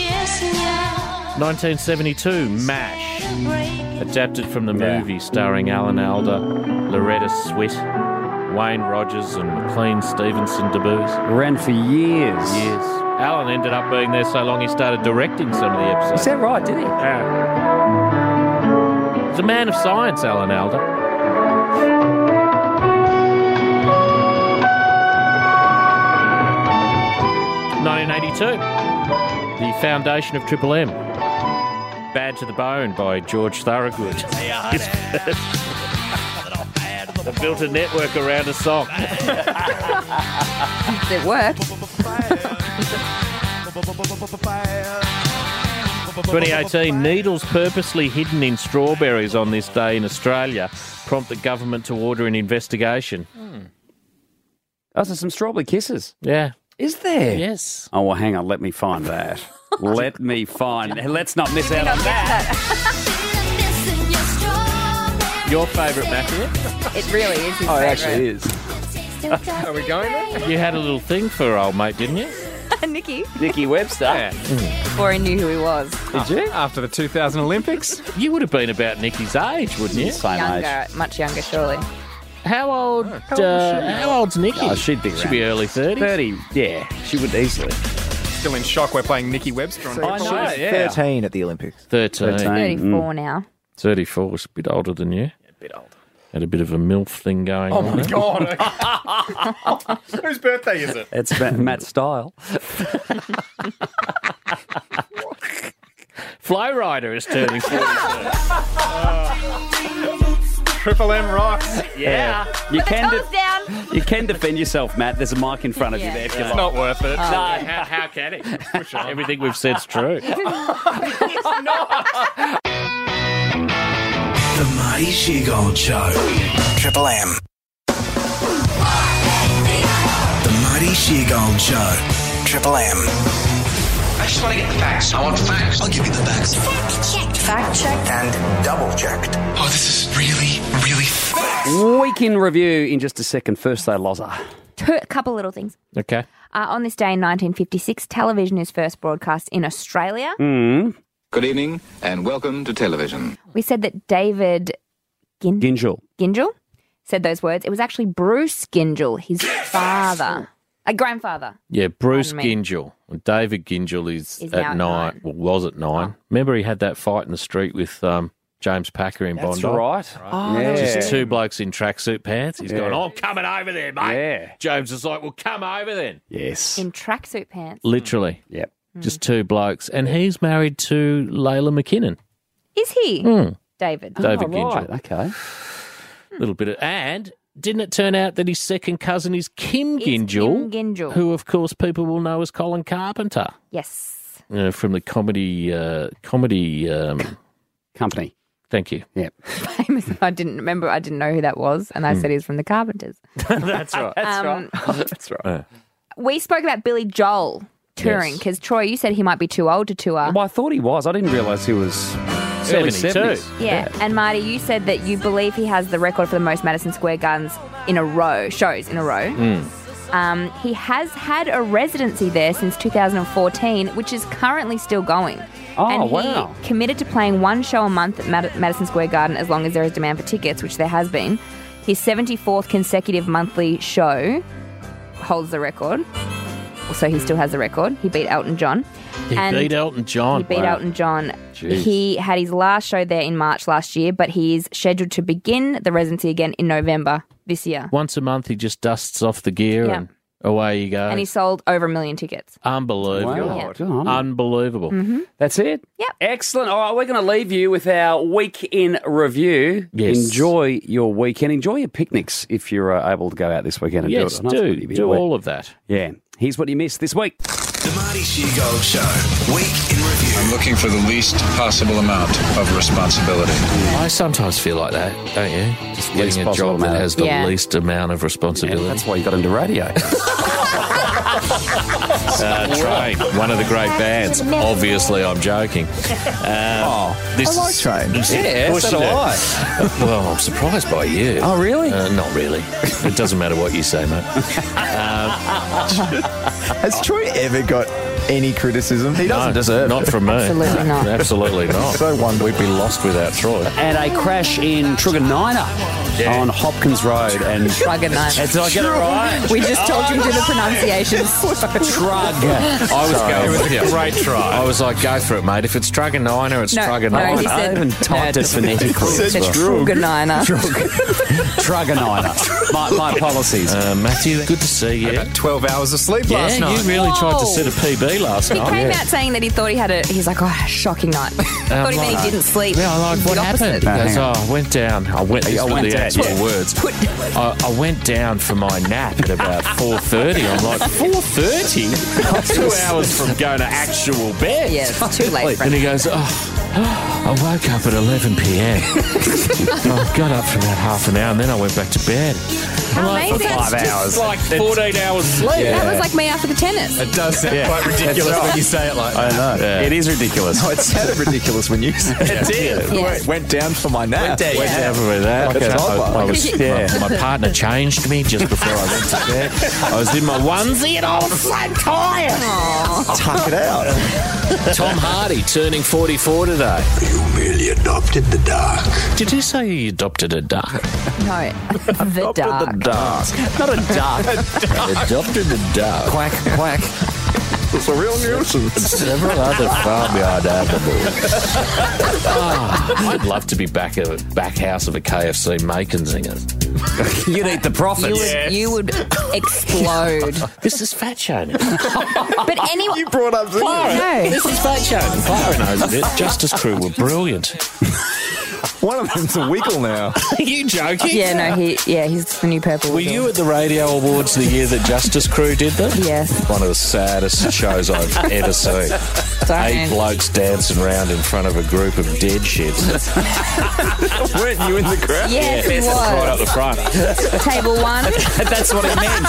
1972, MASH, adapted from the movie starring Alan Alda, Loretta Swett, Wayne Rogers and McLean Stevenson debuts. Ran for years. Years. Alan ended up being there so long he started directing some of the episodes. Is that right, did he? Yeah. He's a man of science, Alan Alda. '82, the foundation of Triple M. Bad to the Bone by George Thorogood. They built a network around a song. It worked. 2018, needles purposely hidden in strawberries on this day in Australia prompt the government to order an investigation. Oh, so some strawberry kisses. Yeah. Is there? Yes. Oh, well, hang on. Let me find that. Let me find. Let's not miss out on that. Your favourite, Matthew? It really is his Oh, it favourite. actually is. Are we going there? You had a little thing for old mate, didn't you? Nicky, Nikki Webster. before he knew who he was. Did you? After the 2000 Olympics? You would have been about Nicky's age, wouldn't you? Same age. Younger, much younger, surely. How old? How old's Nicky? Oh, she'd be She'd be around early 30s. 30. Yeah, she would easily. Still in shock we're playing Nikki Webster on I know, yeah. 13 at the Olympics. 13. 34 now. 34 was a bit older than you. A bit old. Had a bit of a MILF thing going Oh on. my there. God. Whose birthday is it? It's Matt Style. Flow Rider is turning 42. Triple M rocks. Yeah. You can, Thumbs down. you can defend yourself, Matt. There's a mic in front of you there if you It's like. not worth it. How can he? Everything we've said's true. The Marty Sheargold Show. Triple M. The Marty Sheargold Show. Triple M. I just want to get the facts. I want facts. I'll give you the facts. Fact checked. And double checked. Oh, this is really, really Week in review in just a second. First, though, Loza. A couple little things. Okay. On this day in 1956, television is first broadcast in Australia. Good evening and welcome to television. We said that David Gingell. Gingell said those words. It was actually Bruce Gingell, his father. A grandfather. Yeah, Bruce Pardon me. Gingell. David Gingell is Is now at at 9. Well, was at 9. Remember he had that fight in the street with James Packer in That's Bondi? right. Oh, yeah. Just two blokes in tracksuit pants. He's going, I'm coming over there, mate. Yeah. James is like, well, come over then. Yes. In tracksuit pants. Literally. Yep. Just two blokes. And he's married to Layla McKinnon. Is he? David. David Oh, right. Gingell. Okay. Little bit of... And didn't it turn out that his second cousin is Kim Gingell? Kim Gingell. Who, of course, people will know as Colin Carpenter. Yes. From the comedy company. Thank you. Yep. Famous. I didn't know who that was, and I said he was from the Carpenters. That's right. That's right. We spoke about Billy Joel touring because Troy, you said he might be too old to tour. Well, I thought he was. I didn't realise he was early 72. 70s. Yeah. And Marty, you said that you believe he has the record for the most Madison Square Gardens shows in a row. He has had a residency there since 2014, which is currently still going. Oh, and wow. he committed to playing one show a month at Madison Square Garden as long as there is demand for tickets, which there has been. His 74th consecutive monthly show holds the record. So he still has the record. He beat Elton John. He beat Elton John. He beat Wow. Elton John. Jeez. He had his last show there in March last year, but he's scheduled to begin the residency again in November this year. Once a month, he just dusts off the gear Yeah. and away you go. And he sold over 1 million tickets. Unbelievable. Wow. Good on him. Unbelievable. That's it? Yep. Excellent. All right, we're going to leave you with our week in review. Yes. Enjoy your weekend. Enjoy your picnics if you're able to go out this weekend and Yes, do it. I know it's do. gonna be a bit Do wet. all of that. Yeah. Here's what you missed this week. The Marty Sheargold Show. Week in review. I'm looking for the least possible amount of responsibility. I sometimes feel like that, don't you? Just Least getting a possible job that amount. has the Yeah. least amount of responsibility. That's why you got into radio. Train, one of the great bands. Obviously, I'm joking. I like Train. Yeah, of course so you do do. I. Well, I'm surprised by you. Oh, really? Not really. It doesn't matter what you say, mate. Has Troy ever got any criticism? He doesn't deserve Not it. from me. Absolutely not. Absolutely not. So one We'd be lost without Troy. And a crash in Truganina on Hopkins Road. And Truganina. Did I get it right? We just told you to do the pronunciations. Trug. I was going with you. Great try. I was like, go for it, mate. If it's Truganina, it's No, Truganina. he I said, haven't typed it phonetically. He said Truganina. Truganina. My policies. Matthew, good to see you. About 12 hours of sleep last Yeah, night. you really tried to set a PB last He night. came out saying that he thought he had he's like, oh, shocking night. Thought he meant he didn't sleep. Yeah, I'm like, The what opposite. happened? He goes, I went down. I went I went the down, actual yeah. words. I went down for my nap at about 4:30. I'm like, 4:30? 2 hours from going to actual bed. Yeah, it's too late, And friend. he goes, I woke up at 11 p.m. I got up for about half an hour and then I went back to bed. How amazing. That's 5 just hours. like 14 hours sleep. That was like me after the tennis. It does sound quite ridiculous when you say it like that. I know. Yeah. It is ridiculous. No, it sounded ridiculous when you said it. did. Yes. Went down for my nap. Went down for that. Like a toddler. I was, my partner changed me just before I went to bed. I was in my onesie and I was so tired. Tuck it out. Tom Hardy turning 44 today. You merely adopted the dark. Did you say you adopted a duck? No, the dark. Duck. Not a duck. Adopted a duck. Quack, quack. It's a real nuisance. Several other farmyard animals. I'd love to be back house of a KFC Macon Zingers. You'd eat the profits. You would explode. This is fat shaming. But anyway, You brought up Zingers. no. This is fat shaming. Clara knows it. Justice Crew were brilliant. One of them's a wiggle now. Are you joking? Yeah, no, he's the new purple. Were you at the Radio Awards the year that Justice Crew did them? Yes. One of the saddest shows I've ever seen. Don't. 8 blokes dancing around in front of a group of dead shits. Weren't you in the crowd? Yes, he Right up was. the front. Table one. That's what it meant.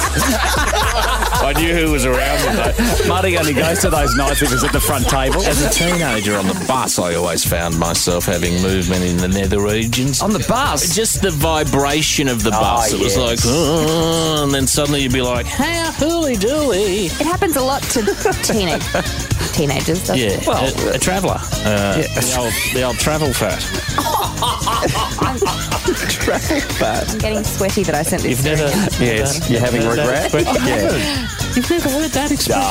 I knew who was around them though. Marty only goes to those nights if he's at the front table. As a teenager on the bus, I always found myself having movement in the nether regions. On the bus? Just the vibration of the bus. It was yes. like, oh, and then suddenly you'd be like, how hooly-dooly. It happens a lot to teenagers, doesn't Yeah, it? well, a traveller. The old travel fat. Travel fat. I'm getting sweaty that I sent this. You've never... Yes. You're having regret? Yeah. You've never heard that expression?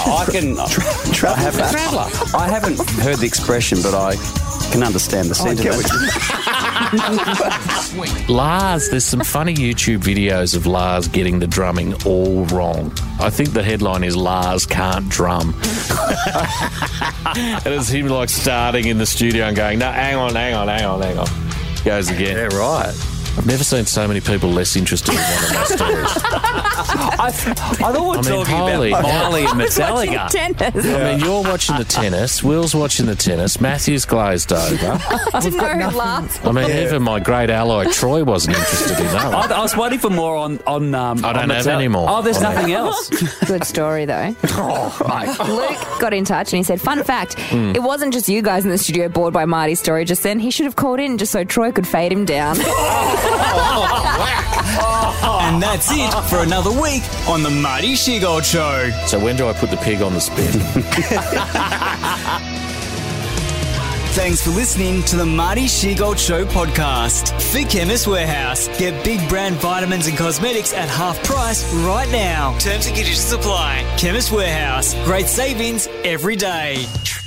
I haven't heard the expression, but I can understand the sentiment. Lars, there's some funny YouTube videos of Lars getting the drumming all wrong. I think the headline is Lars can't drum. And it's him like starting in the studio and going, no, hang on. Goes again. Yeah, right. I've never seen so many people less interested in one of my stories. I thought we were talking about Miley and Metallica. Tennis. I mean, you're watching the tennis, Will's watching the tennis, Matthew's glazed over. I didn't know who laughed. I mean, even my great ally Troy wasn't interested in that one. I was waiting for more on I don't have any more. Oh, there's nothing else. Good story, though. Luke got in touch and he said, fun fact, it wasn't just you guys in the studio bored by Marty's story just then. He should have called in just so Troy could fade him down. And that's it for another week on the Marty Sheargold Show. So when do I put the pig on the spit? Thanks for listening to the Marty Sheargold Show podcast. For Chemist Warehouse, get big brand vitamins and cosmetics at half price right now. Terms and conditions apply. Chemist Warehouse, great savings every day.